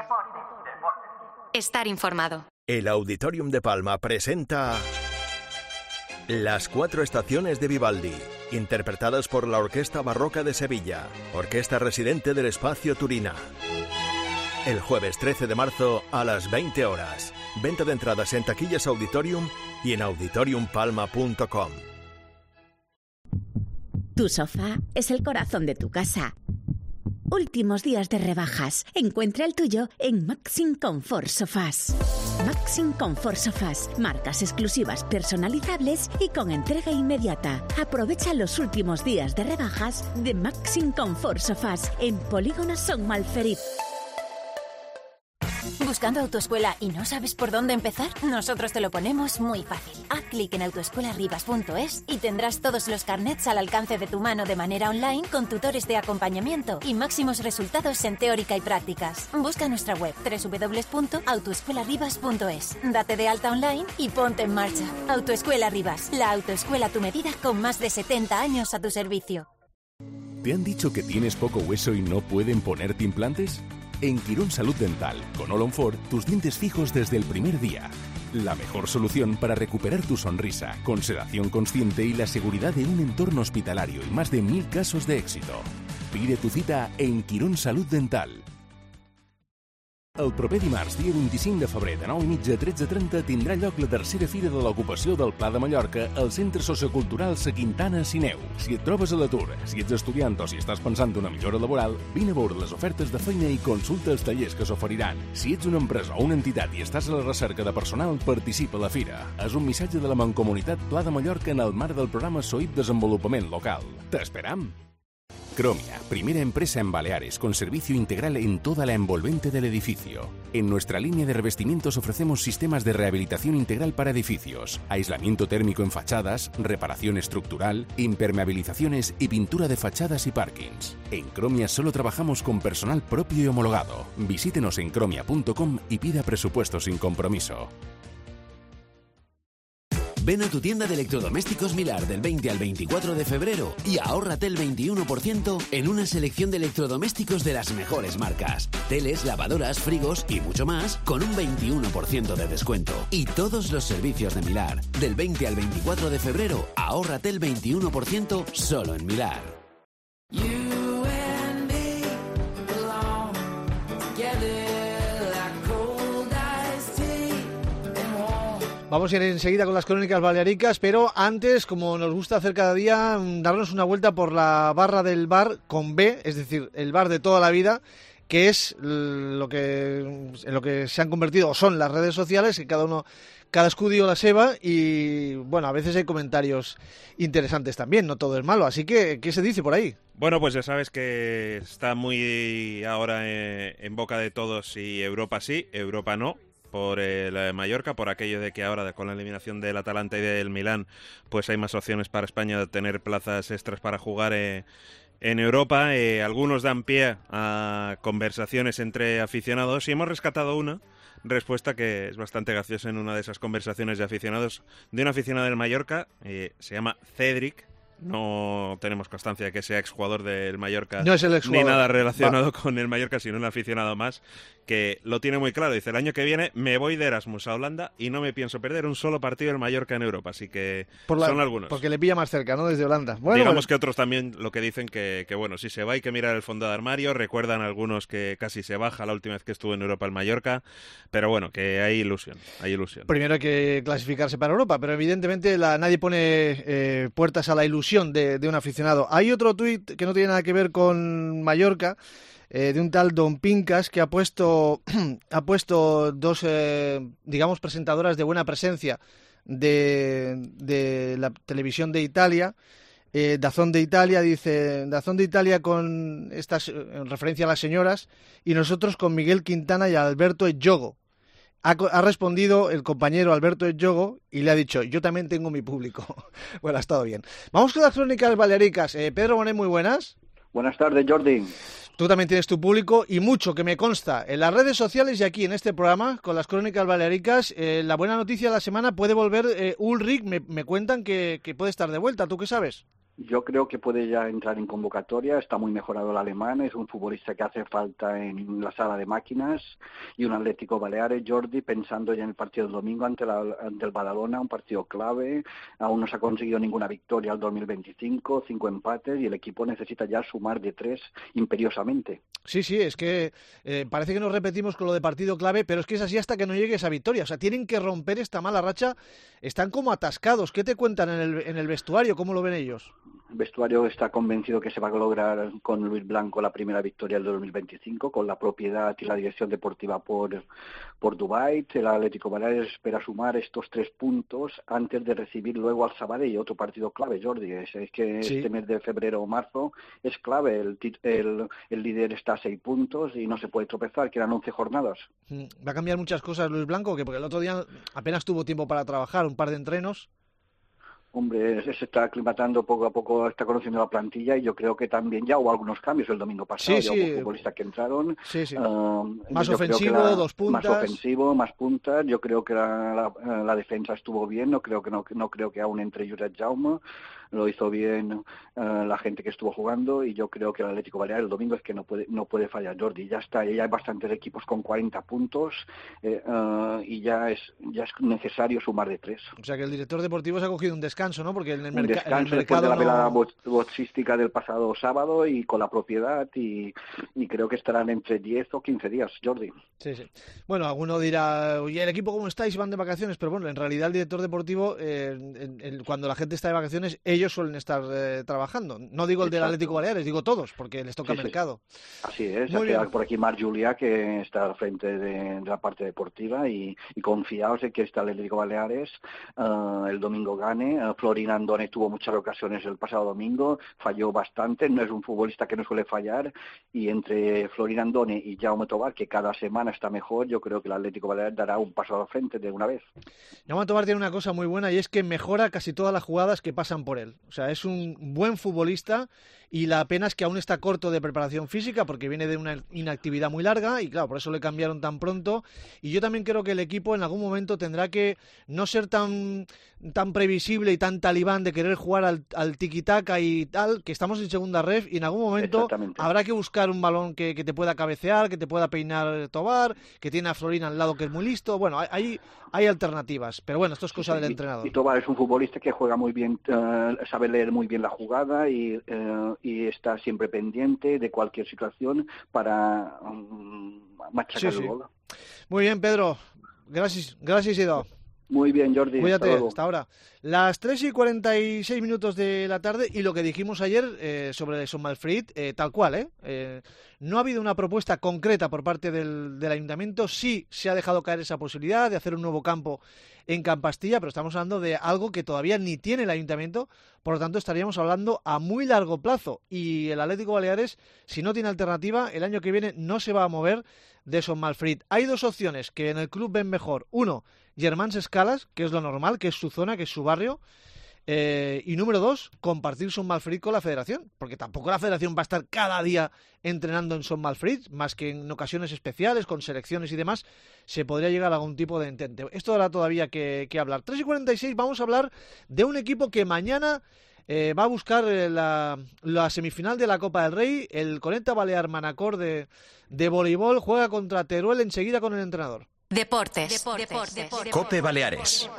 Estar informado. El Auditorium de Palma presenta Las cuatro estaciones de Vivaldi, interpretadas por la Orquesta Barroca de Sevilla, orquesta residente del Espacio Turina. El jueves trece de marzo a las veinte horas. Venta de entradas en taquillas Auditorium y en auditorium palma punto com. Tu sofá es el corazón de tu casa. Últimos días de rebajas. Encuentra el tuyo en Maxim Comfort Sofás. Maxim Comfort Sofás. Marcas exclusivas personalizables y con entrega inmediata. Aprovecha los últimos días de rebajas de Maxim Comfort Sofás en Polígono Son Malferit. ¿Buscando autoescuela y no sabes por dónde empezar? Nosotros te lo ponemos muy fácil. Haz clic en autoescuelaribas punto es y tendrás todos los carnets al alcance de tu mano de manera online con tutores de acompañamiento y máximos resultados en teórica y prácticas. Busca nuestra web doble u doble u doble u punto autoescuelaribas punto es. Date de alta online y ponte en marcha. Autoescuela Ribas, la autoescuela a tu medida con más de setenta años a tu servicio. ¿Te han dicho que tienes poco hueso y no pueden ponerte implantes? En Quirón Salud Dental, con Olonfort, tus dientes fijos desde el primer día. La mejor solución para recuperar tu sonrisa, con sedación consciente y la seguridad de un entorno hospitalario y más de mil casos de éxito. Pide tu cita en Quirón Salud Dental. El proper dimarts, dia vint-i-cinc de febrer, de nou i mitja a tretze trenta, tindrà lloc la tercera Fira de l'Ocupació del Pla de Mallorca al Centre Sociocultural Sa Quintana Sineu. Si et trobes a l'atur, si ets estudiant o si estàs pensant una millora laboral, vine a veure les ofertes de feina i consulta els tallers que s'oferiran. Si ets una empresa o una entitat i estàs a la recerca de personal, participa a la Fira. És un missatge de la Mancomunitat Pla de Mallorca en el marc del programa S O I P Desenvolupament Local. T'esperam! Cromia, primera empresa en Baleares con servicio integral en toda la envolvente del edificio. En nuestra línea de revestimientos ofrecemos sistemas de rehabilitación integral para edificios, aislamiento térmico en fachadas, reparación estructural, impermeabilizaciones y pintura de fachadas y parkings. En Cromia solo trabajamos con personal propio y homologado. Visítenos en cromia punto com y pida presupuesto sin compromiso. Ven a tu tienda de electrodomésticos Milar del veinte al veinticuatro de febrero y ahórrate el veintiuno por ciento en una selección de electrodomésticos de las mejores marcas. Teles, lavadoras, frigos y mucho más con un veintiuno por ciento de descuento. Y todos los servicios de Milar. Del veinte al veinticuatro de febrero, ahórrate el veintiuno por ciento solo en Milar. Vamos a ir enseguida con las crónicas balearicas, pero antes, como nos gusta hacer cada día, darnos una vuelta por la barra del bar con B, es decir, el bar de toda la vida, que es lo que en lo que se han convertido, o son las redes sociales, que cada uno, cada escudo la seva, y bueno, a veces hay comentarios interesantes también, no todo es malo, así que, ¿qué se dice por ahí? Bueno, pues ya sabes que está muy ahora eh, en boca de todos y Europa sí, Europa no. Por el Mallorca, por aquello de que ahora con la eliminación del Atalanta y del Milán pues hay más opciones para España de tener plazas extras para jugar eh, en Europa. Eh, algunos dan pie a conversaciones entre aficionados y hemos rescatado una respuesta que es bastante graciosa en una de esas conversaciones de aficionados de un aficionado del Mallorca, eh, se llama Cedric. No tenemos constancia de que sea exjugador del Mallorca, no es el exjugador, ni nada relacionado Va. con el Mallorca, sino un aficionado más que lo tiene muy claro. Dice, el año que viene me voy de Erasmus a Holanda y no me pienso perder un solo partido del Mallorca en Europa, así que Por la, son algunos. Porque le pilla más cerca, ¿no? Desde Holanda. Bueno, Digamos bueno. que otros también lo que dicen que, que, bueno, si se va hay que mirar el fondo de armario. Recuerdan algunos que casi se baja la última vez que estuvo en Europa el Mallorca, pero bueno, que hay ilusión, hay ilusión. Primero hay que clasificarse para Europa, pero evidentemente la, nadie pone eh, puertas a la ilusión de, de una aficionado. Hay otro tuit que no tiene nada que ver con Mallorca, eh, de un tal Don Pincas, que ha puesto ha puesto dos, eh, digamos, presentadoras de buena presencia de, de la televisión de Italia, eh, Dazón de Italia, dice, Dazón de Italia con estas, en referencia a las señoras, y nosotros con Miguel Quintana y Alberto Ejogo. Ha, ha respondido el compañero Alberto Ejogo y le ha dicho, yo también tengo mi público. Bueno, ha estado bien. Vamos con las crónicas balearicas. Eh, Pedro Bonet, muy buenas. Buenas tardes, Jordi. Tú también tienes tu público y mucho que me consta. En las redes sociales y aquí en este programa, con las crónicas balearicas, eh, la buena noticia de la semana puede volver eh, Ulrich. Me, me cuentan que, que puede estar de vuelta. ¿Tú qué sabes? Yo creo que puede ya entrar en convocatoria, está muy mejorado el alemán, es un futbolista que hace falta en la sala de máquinas, y un Atlético Baleares, Jordi, pensando ya en el partido del domingo ante, la, ante el Badalona, un partido clave, aún no se ha conseguido ninguna victoria al dos mil veinticinco, cinco empates, y el equipo necesita ya sumar de tres imperiosamente. Sí, sí, es que eh, parece que nos repetimos con lo de partido clave, pero es que es así hasta que no llegue esa victoria. O sea, tienen que romper esta mala racha, están como atascados. ¿Qué te cuentan en el, en el vestuario? ¿Cómo lo ven ellos? El vestuario está convencido que se va a lograr con Luis Blanco la primera victoria del dos mil veinticinco, con la propiedad y la dirección deportiva por, por Dubái. El Atlético Baleares espera sumar estos tres puntos antes de recibir luego al Sabadell, otro partido clave, Jordi. Es, es que sí. Este mes de febrero o marzo es clave. El, el, el líder está a seis puntos y no se puede tropezar, quedan once jornadas. ¿Va a cambiar muchas cosas Luis Blanco? Que porque el otro día apenas tuvo tiempo para trabajar, un par de entrenos. Hombre, se está aclimatando poco a poco, está conociendo la plantilla, y yo creo que también ya hubo algunos cambios el domingo pasado, sí, ya sí. hubo futbolistas que entraron. Sí, sí. Uh, más ofensivo, la, dos puntas. Más ofensivo, más puntas. Yo creo que la, la, la defensa estuvo bien, no creo que no, no creo que aún entre Josep Jaume, lo hizo bien uh, la gente que estuvo jugando, y yo creo que el Atlético Baleares el domingo es que no puede no puede fallar, Jordi. Ya está, ya hay bastantes equipos con cuarenta puntos eh, uh, y ya es ya es necesario sumar de tres. O sea que el director deportivo se ha cogido un descanso descanso, ¿no? Porque en el, un merc descanso en el después mercado de la velada no... bo boxística del pasado sábado y con la propiedad y, y creo que estarán entre diez o quince días, Jordi. Sí, sí. Bueno, alguno dirá, oye, ¿el equipo cómo estáis? Van de vacaciones, pero bueno, en realidad el director deportivo, eh, en, en, cuando la gente está de vacaciones, ellos suelen estar eh, trabajando. No digo el del Atlético Baleares, digo todos, porque les toca sí, mercado. Sí. Así es, Muy bien. Por aquí Marc Julià, que está al frente de, de la parte deportiva y, y confiaos en que este Atlético Baleares uh, el domingo gane. Uh, Florin Andone tuvo muchas ocasiones el pasado domingo, falló bastante, no es un futbolista que no suele fallar, y entre Florin Andone y Jaume Tobar, que cada semana está mejor, yo creo que el Atlético Baleares dará un paso al frente de una vez. Jaume Tobar tiene una cosa muy buena y es que mejora casi todas las jugadas que pasan por él. O sea, es un buen futbolista y la pena es que aún está corto de preparación física porque viene de una inactividad muy larga y claro, por eso le cambiaron tan pronto. Y yo también creo que el equipo en algún momento tendrá que no ser tan, tan previsible y tan talibán de querer jugar al, al tiki-taka y tal, que estamos en segunda ref y en algún momento habrá que buscar un balón que, que te pueda cabecear, que te pueda peinar Tobar, que tiene a Florín al lado que es muy listo. Bueno, hay, hay alternativas, pero bueno, esto es cosa sí, del y, entrenador. Y Tobar es un futbolista que juega muy bien, uh, sabe leer muy bien la jugada y, uh, y está siempre pendiente de cualquier situación para um, machacar sí, el sí. gol. Muy bien, Pedro. Gracias, gracias, Ido. Muy bien, Jordi. Cuídate, hasta, hasta ahora. Las tres y cuarenta y seis minutos de la tarde y lo que dijimos ayer eh, sobre Son Malfrit, eh, tal cual, ¿eh? ¿eh? No ha habido una propuesta concreta por parte del, del Ayuntamiento, sí se ha dejado caer esa posibilidad de hacer un nuevo campo en Campastilla, pero estamos hablando de algo que todavía ni tiene el Ayuntamiento, por lo tanto estaríamos hablando a muy largo plazo y el Atlético Baleares, si no tiene alternativa, el año que viene no se va a mover de Son Malfrit. Hay dos opciones que en el club ven mejor. Uno, Germans Escalas, que es lo normal, que es su zona, que es su barrio. Eh, y número dos, compartir Son Malfrit con la federación, porque tampoco la federación va a estar cada día entrenando en Son Malfrit, más que en ocasiones especiales, con selecciones y demás, se podría llegar a algún tipo de entente. Esto dará todavía que, que hablar. tres y cuarenta y seis, vamos a hablar de un equipo que mañana eh, va a buscar eh, la, la semifinal de la Copa del Rey, el Conecta Balear Manacor de, de voleibol, juega contra Teruel enseguida con el entrenador. Deportes. Deportes. Deportes. Deportes. Cope Baleares.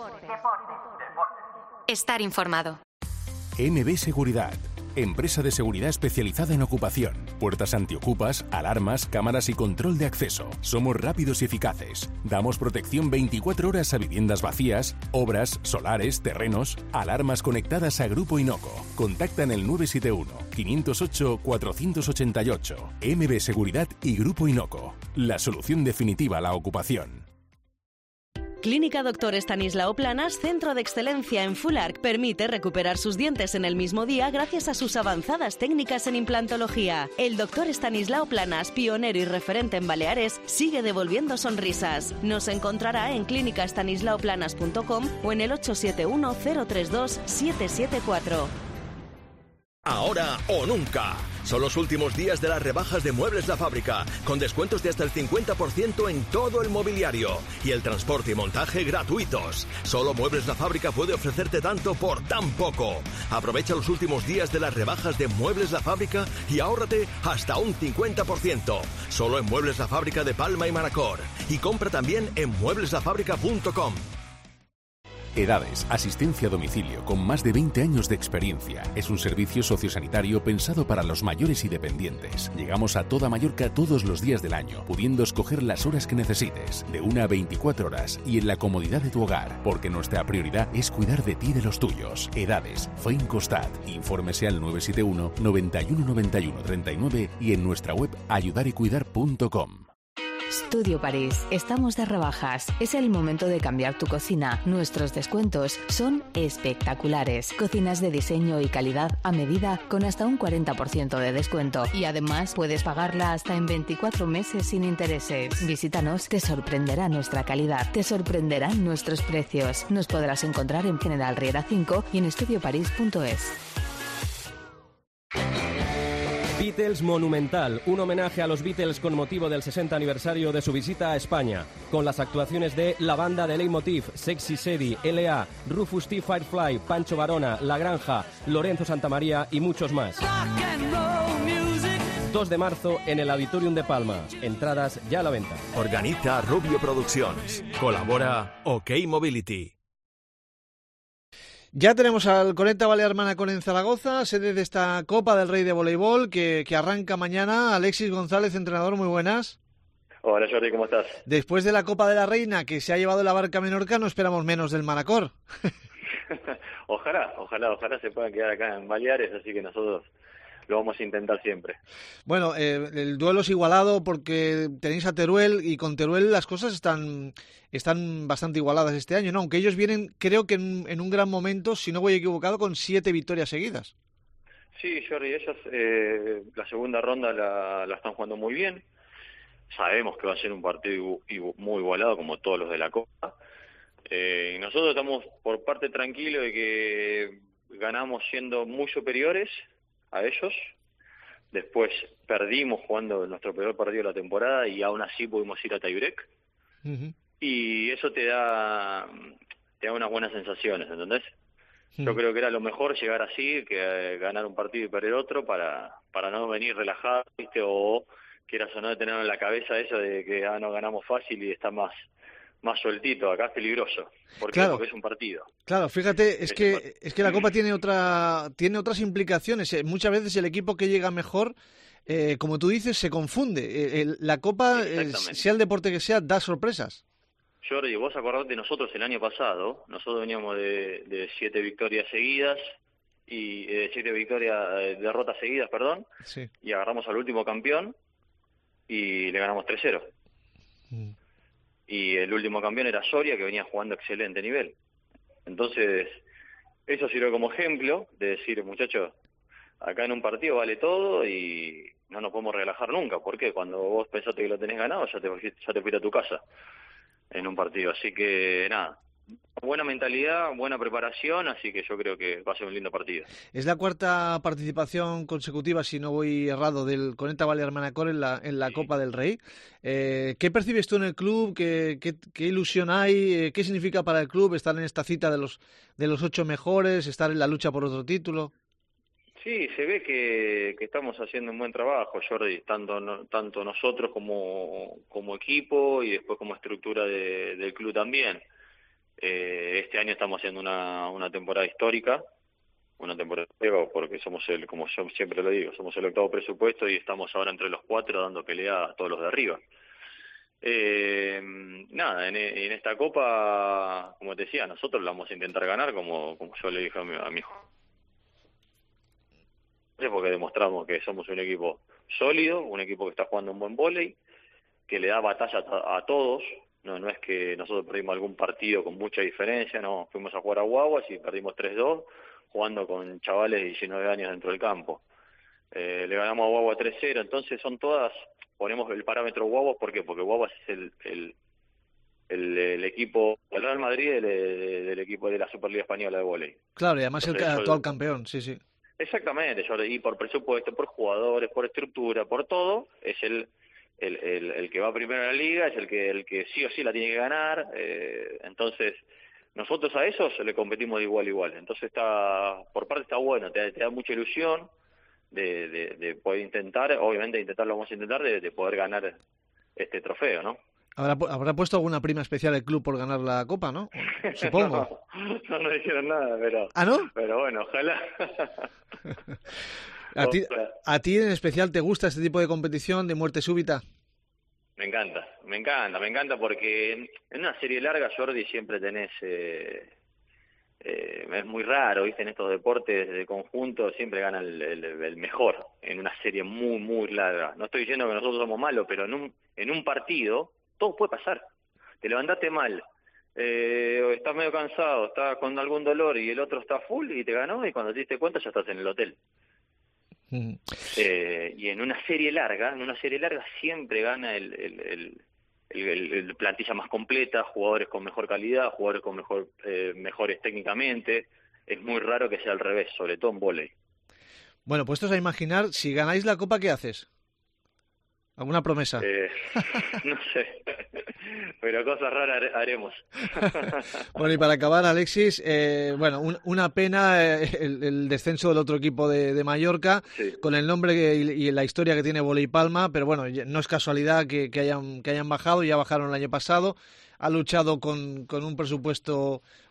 Estar informado. N B Seguridad, empresa de seguridad especializada en ocupación, puertas antiocupas, alarmas, cámaras y control de acceso. Somos rápidos y eficaces. Damos protección veinticuatro horas a viviendas vacías, obras, solares, terrenos, alarmas conectadas a Grupo Inoco. Contacta en el nueve siete uno, cinco cero ocho, cuatro ocho ocho. M B Seguridad y Grupo Inoco. La solución definitiva a la ocupación. Clínica Doctor Estanislao Planas, centro de excelencia en Full Arch, permite recuperar sus dientes en el mismo día gracias a sus avanzadas técnicas en implantología. El doctor Estanislao Planas, pionero y referente en Baleares, sigue devolviendo sonrisas. Nos encontrará en clínica estanislao planas punto com o en el ocho siete uno, cero tres dos, siete siete cuatro. Ahora o nunca. Son los últimos días de las rebajas de Muebles La Fábrica, con descuentos de hasta el cincuenta por ciento en todo el mobiliario y el transporte y montaje gratuitos. Solo Muebles La Fábrica puede ofrecerte tanto por tan poco. Aprovecha los últimos días de las rebajas de Muebles La Fábrica y ahórrate hasta un cincuenta por ciento. Solo en Muebles La Fábrica de Palma y Manacor. Y compra también en muebles la fábrica punto com. Edades, asistencia a domicilio con más de veinte años de experiencia. Es un servicio sociosanitario pensado para los mayores y dependientes. Llegamos a toda Mallorca todos los días del año, pudiendo escoger las horas que necesites, de una a veinticuatro horas y en la comodidad de tu hogar, porque nuestra prioridad es cuidar de ti y de los tuyos. Edades, Feincostat. Infórmese al nueve siete uno, noventa y uno, noventa y uno, treinta y nueve y en nuestra web ayudar y cuidar punto com. Studio París. Estamos de rebajas. Es el momento de cambiar tu cocina. Nuestros descuentos son espectaculares. Cocinas de diseño y calidad a medida con hasta un cuarenta por ciento de descuento. Y además puedes pagarla hasta en veinticuatro meses sin intereses. Visítanos, te sorprenderá nuestra calidad. Te sorprenderán nuestros precios. Nos podrás encontrar en General Riera cinco y en studio parís punto es. Beatles Monumental, un homenaje a los Beatles con motivo del sesenta aniversario de su visita a España, con las actuaciones de la banda de Leitmotiv, Sexy Sadie, L A, Rufus T. Firefly, Pancho Varona, La Granja, Lorenzo Santamaría y muchos más. dos de marzo en el Auditorium de Palma. Entradas ya a la venta. Organiza Rubio Productions. Colabora OK Mobility. Ya tenemos al Conecta Balear Manacor en Zaragoza, sede de esta Copa del Rey de Voleibol que, que arranca mañana. Alexis González, entrenador, muy buenas. Hola Jordi, ¿cómo estás? Después de la Copa de la Reina que se ha llevado la barca Menorca, no esperamos menos del Manacor. Ojalá, ojalá, ojalá se puedan quedar acá en Baleares, así que nosotros lo vamos a intentar siempre. Bueno, eh, el duelo es igualado porque tenéis a Teruel y con Teruel las cosas están están bastante igualadas este año, ¿no? Aunque ellos vienen, creo que en, en un gran momento, si no voy equivocado, con siete victorias seguidas. Sí, Jordi, ellos eh, la segunda ronda la, la están jugando muy bien. Sabemos que va a ser un partido muy igualado como todos los de la Copa. Eh, y nosotros estamos por parte tranquilos de que ganamos siendo muy superiores a ellos. Después perdimos jugando nuestro peor partido de la temporada y aún así pudimos ir a tiebreak. Uh-huh. Y eso te da te da unas buenas sensaciones, ¿entendés? Uh-huh. Yo creo que era lo mejor llegar así, que eh, ganar un partido y perder otro para para no venir relajado, ¿viste? O quieras o no tener en la cabeza eso de que ah, no ganamos fácil y está más más sueltito. Acá es peligroso, porque, claro, porque es un partido. Claro, fíjate, es, es que es que la Copa tiene otra tiene otras implicaciones. Muchas veces el equipo que llega mejor, eh, como tú dices, se confunde. Eh, el, la Copa, eh, sea el deporte que sea, da sorpresas. Jordi, vos acordate de nosotros el año pasado, nosotros veníamos de, de siete victorias seguidas, y de eh, siete victorias, eh, derrotas seguidas, perdón, sí. Y agarramos al último campeón y le ganamos tres cero. Mm. Y el último campeón era Soria, que venía jugando excelente nivel. Entonces, eso sirve como ejemplo de decir, muchachos, acá en un partido vale todo y no nos podemos relajar nunca. ¿Por qué? Cuando vos pensaste que lo tenés ganado, ya te, ya te fuiste a tu casa en un partido. Así que, nada, buena mentalidad, buena preparación, así que yo creo que va a ser un lindo partido. Es la cuarta participación consecutiva, si no voy errado, del Conecta Balear Manacor en la, en la sí. Copa del Rey. Eh, ¿Qué percibes tú en el club? ¿Qué, qué, qué ilusión hay? ¿Qué significa para el club estar en esta cita de los, de los ocho mejores, estar en la lucha por otro título? Sí, se ve que, que estamos haciendo un buen trabajo, Jordi, tanto, no, tanto nosotros como, como equipo y después como estructura de, del club también. Eh, este año estamos haciendo una, una temporada histórica, una temporada histórica porque somos el, como yo siempre lo digo, somos el octavo presupuesto y estamos ahora entre los cuatro dando pelea a todos los de arriba. Eh, nada, en, en esta Copa, como te decía, nosotros la vamos a intentar ganar, como, como yo le dije a mi, a mi hijo. Porque demostramos que somos un equipo sólido, un equipo que está jugando un buen vóley, que le da batalla a, a todos. No, no es que nosotros perdimos algún partido con mucha diferencia, no, fuimos a jugar a Guaguas y perdimos tres dos, jugando con chavales de diecinueve años dentro del campo. Eh, le ganamos a Guaguas tres cero, entonces son todas, ponemos el parámetro Guaguas, ¿por qué? Porque Guaguas es el, el, el, el equipo del Real Madrid, del, del equipo de la Superliga Española de vóley. Claro, y además entonces, el actual yo, campeón, sí, sí. Exactamente, yo, y por presupuesto, por jugadores, por estructura, por todo, es el El, el, el que va primero en la liga, es el que el que sí o sí la tiene que ganar, eh, entonces nosotros a esos le competimos de igual a igual, entonces está por parte está bueno, te, te da mucha ilusión de, de, de poder intentar, obviamente intentar lo vamos a intentar, de, de poder ganar este trofeo, ¿no? ¿Habrá, ¿Habrá puesto alguna prima especial el club por ganar la Copa, no? Supongo. no, no, no dijeron nada, pero... ¿Ah, no? Pero bueno, ojalá... ¿A ti, ¿A ti en especial te gusta este tipo de competición de muerte súbita? Me encanta, me encanta, me encanta porque en una serie larga, Jordi, siempre tenés... Eh, eh, es muy raro, ¿viste? En estos deportes de conjunto siempre gana el, el, el mejor en una serie muy, muy larga. No estoy diciendo que nosotros somos malos, pero en un, en un partido todo puede pasar. Te levantaste mal, eh, estás medio cansado, estás con algún dolor y el otro está full y te ganó y cuando te diste cuenta ya estás en el hotel. Mm. Eh, y en una serie larga, en una serie larga siempre gana el, el, el, el, el plantilla más completa, jugadores con mejor calidad, jugadores con mejor eh, mejores técnicamente. Es muy raro que sea al revés, sobre todo en vóley. Bueno, puestos a imaginar, si ganáis la Copa, ¿qué haces? ¿Alguna promesa? Eh, no sé, pero cosas raras haremos. Bueno, y para acabar, Alexis, eh, bueno, un, una pena eh, el, el descenso del otro equipo de, de Mallorca, sí, con el nombre y, y la historia que tiene Voley Palma, pero bueno, no es casualidad que, que, hayan, que hayan bajado, ya bajaron el año pasado, ha luchado con, con un presupuesto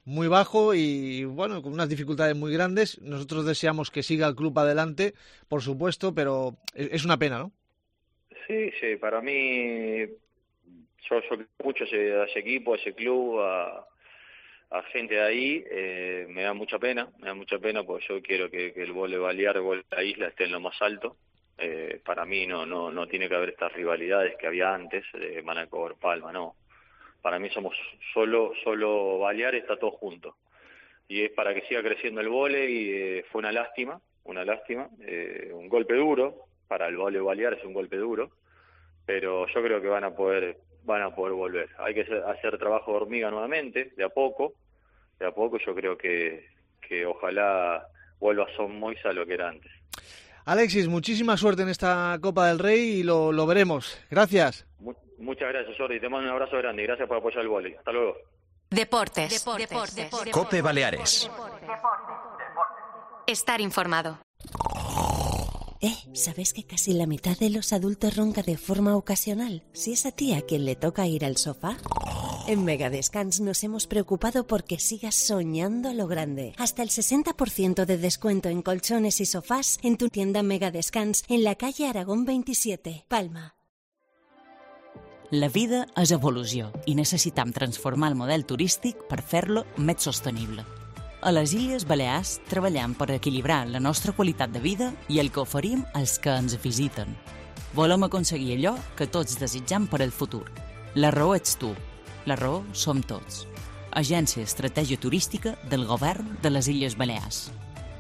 muy bajo y, bueno, con unas dificultades muy grandes. Nosotros deseamos que siga el club adelante, por supuesto, pero es una pena, ¿no? Sí, sí, para mí, yo, yo mucho a ese, a ese equipo, a ese club, a, a gente de ahí, eh, me da mucha pena, me da mucha pena porque yo quiero que, que el vóley balear, el vóley de la isla esté en lo más alto. Eh, para mí no, no, no tiene que haber estas rivalidades que había antes, de Manacor, Palma, no. Para mí somos solo, solo Balear, está todo junto. Y es para que siga creciendo el vóley y eh, fue una lástima, una lástima, eh, un golpe duro, para el vóley Balear es un golpe duro, pero yo creo que van a poder, van a poder volver. Hay que hacer trabajo de hormiga nuevamente, de a poco, de a poco yo creo que, que ojalá vuelva Son Moisa a lo que era antes. Alexis, muchísima suerte en esta Copa del Rey y lo, lo veremos. Gracias. Muchas gracias, Jordi. Te mando un abrazo grande y gracias por apoyar el vóley. Hasta luego. Deportes. Deportes. Deportes. Deportes. Cope Baleares. Estar informado. Eh, ¿sabes que casi la mitad de los adultos ronca de forma ocasional? Si es a ti a quien le toca ir al sofá. En Megadescans nos hemos preocupado porque sigas soñando a lo grande. Hasta el sesenta por ciento de descuento en colchones y sofás en tu tienda Megadescans en la calle Aragón veintisiete, Palma. La vida és evolució i necessitam transformar el model turístic per fer-lo més sostenible. A les Illes Balears treballem per equilibrar la nostra qualitat de vida i el que oferim als que ens visiten. Volem aconseguir allò que tots desitjam per al futur. La raó ets tu. La raó som tots. Agència Estratègia Turística del Govern de les Illes Balears.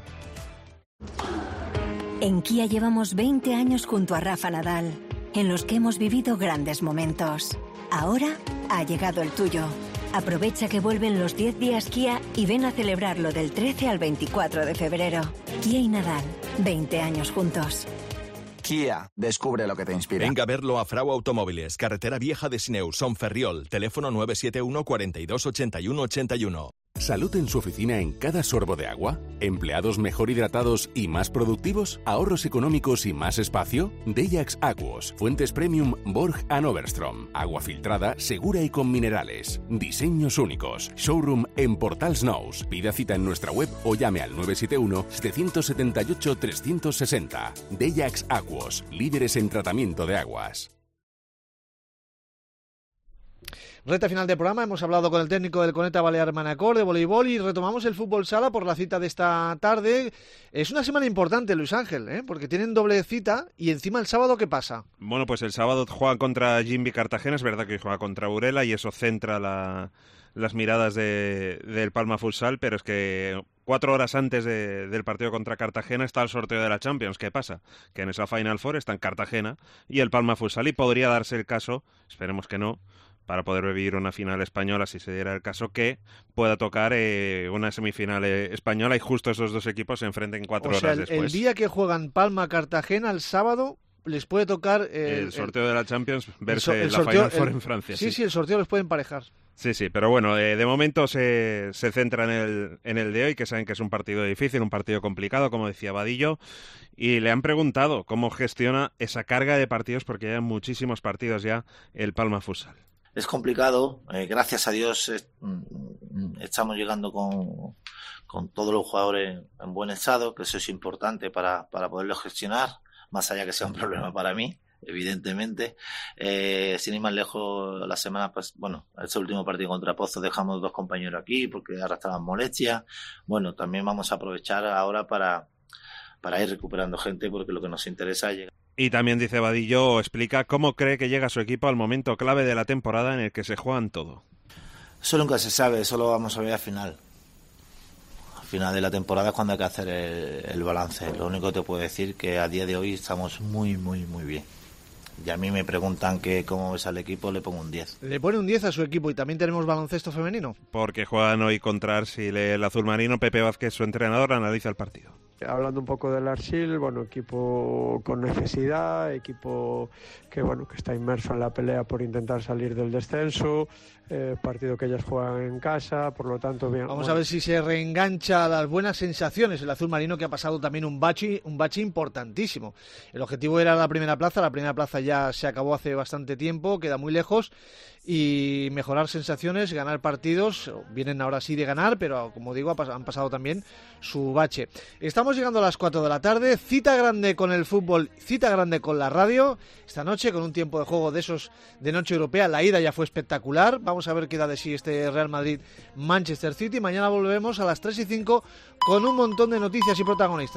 En Kia llevamos veinte años junto a Rafa Nadal, en los que hemos vivido grandes momentos. Ahora ha llegado el tuyo. Aprovecha que vuelven los diez días Kia y ven a celebrarlo del trece al veinticuatro de febrero. Kia y Nadal, veinte años juntos. Kia, descubre lo que te inspira. Venga a verlo a Frau Automóviles, carretera vieja de Sineu, Son Ferriol, teléfono nueve siete uno, cuarenta y dos, ochenta y uno, ochenta y uno. ¿Salud en su oficina en cada sorbo de agua? ¿Empleados mejor hidratados y más productivos? ¿Ahorros económicos y más espacio? Deyax Aquos, fuentes premium Borg and Overstrom. Agua filtrada, segura y con minerales. Diseños únicos. Showroom en Portals Nous. Pida cita en nuestra web o llame al nueve siete uno, siete siete ocho, tres seis cero. Deyax Aquos, líderes en tratamiento de aguas. Recta final del programa, hemos hablado con el técnico del Coneta Balear Manacor de voleibol y retomamos el fútbol sala por la cita de esta tarde. Es una semana importante, Luis Ángel, ¿eh? Porque tienen doble cita y encima el sábado, ¿qué pasa? Bueno, pues el sábado juega contra Jimby Cartagena, es verdad que juega contra Burela y eso centra la, las miradas de, del Palma Futsal, pero es que cuatro horas antes de, del partido contra Cartagena está el sorteo de la Champions. ¿Qué pasa? Que en esa Final Four está en Cartagena y el Palma Futsal y podría darse el caso, esperemos que no, para poder vivir una final española, si se diera el caso, que pueda tocar eh, una semifinal eh, española y justo esos dos equipos se enfrenten cuatro o sea, horas el, después. El día que juegan Palma-Cartagena, el sábado, les puede tocar... Eh, el sorteo el, de la Champions, verse el, el la sorteo, Final Four el, en Francia. Sí, sí, sí, el sorteo los puede emparejar. Sí, sí, pero bueno, eh, de momento se, se centra en el, en el de hoy, que saben que es un partido difícil, un partido complicado, como decía Vadillo, y le han preguntado cómo gestiona esa carga de partidos, porque hay muchísimos partidos ya el Palma Futsal. Es complicado, eh, gracias a Dios eh, estamos llegando con, con todos los jugadores en buen estado, que eso es importante para, para poderlo gestionar, más allá que sea un problema para mí, evidentemente. Eh, sin ir más lejos, la semana pues bueno, este último partido contra Pozo dejamos dos compañeros aquí porque arrastraban molestias. Bueno, también vamos a aprovechar ahora para, para ir recuperando gente porque lo que nos interesa es llegar. Y también dice Vadillo, explica cómo cree que llega su equipo al momento clave de la temporada en el que se juegan todo. Eso nunca se sabe, eso lo vamos a ver al final. Al final de la temporada es cuando hay que hacer el, el balance. Lo único que te puedo decir es que a día de hoy estamos muy, muy, muy bien. Y a mí me preguntan que cómo ves al equipo, le pongo un diez. Le pone un diez a su equipo y también tenemos baloncesto femenino. Porque juegan hoy contra Arsil el azul marino. Pepe Vázquez, su entrenador, analiza el partido. Hablando un poco del Arsil, bueno, equipo con necesidad, equipo que bueno que está inmerso en la pelea por intentar salir del descenso, eh, partido que ellas juegan en casa, por lo tanto bien. Vamos bueno. a ver si se reengancha a las buenas sensaciones el azul marino, que ha pasado también un bache, un bache importantísimo. El objetivo era la primera plaza, la primera plaza ya se acabó hace bastante tiempo, queda muy lejos, y mejorar sensaciones, ganar partidos, vienen ahora sí de ganar, pero como digo, han pasado también su bache. Estamos llegando a las cuatro de la tarde, cita grande con el fútbol, cita grande con la radio, esta noche con un tiempo de juego de esos de noche europea. La ida ya fue espectacular, vamos a ver qué da de sí este Real Madrid-Manchester City. Mañana volvemos a las tres y cinco con un montón de noticias y protagonistas.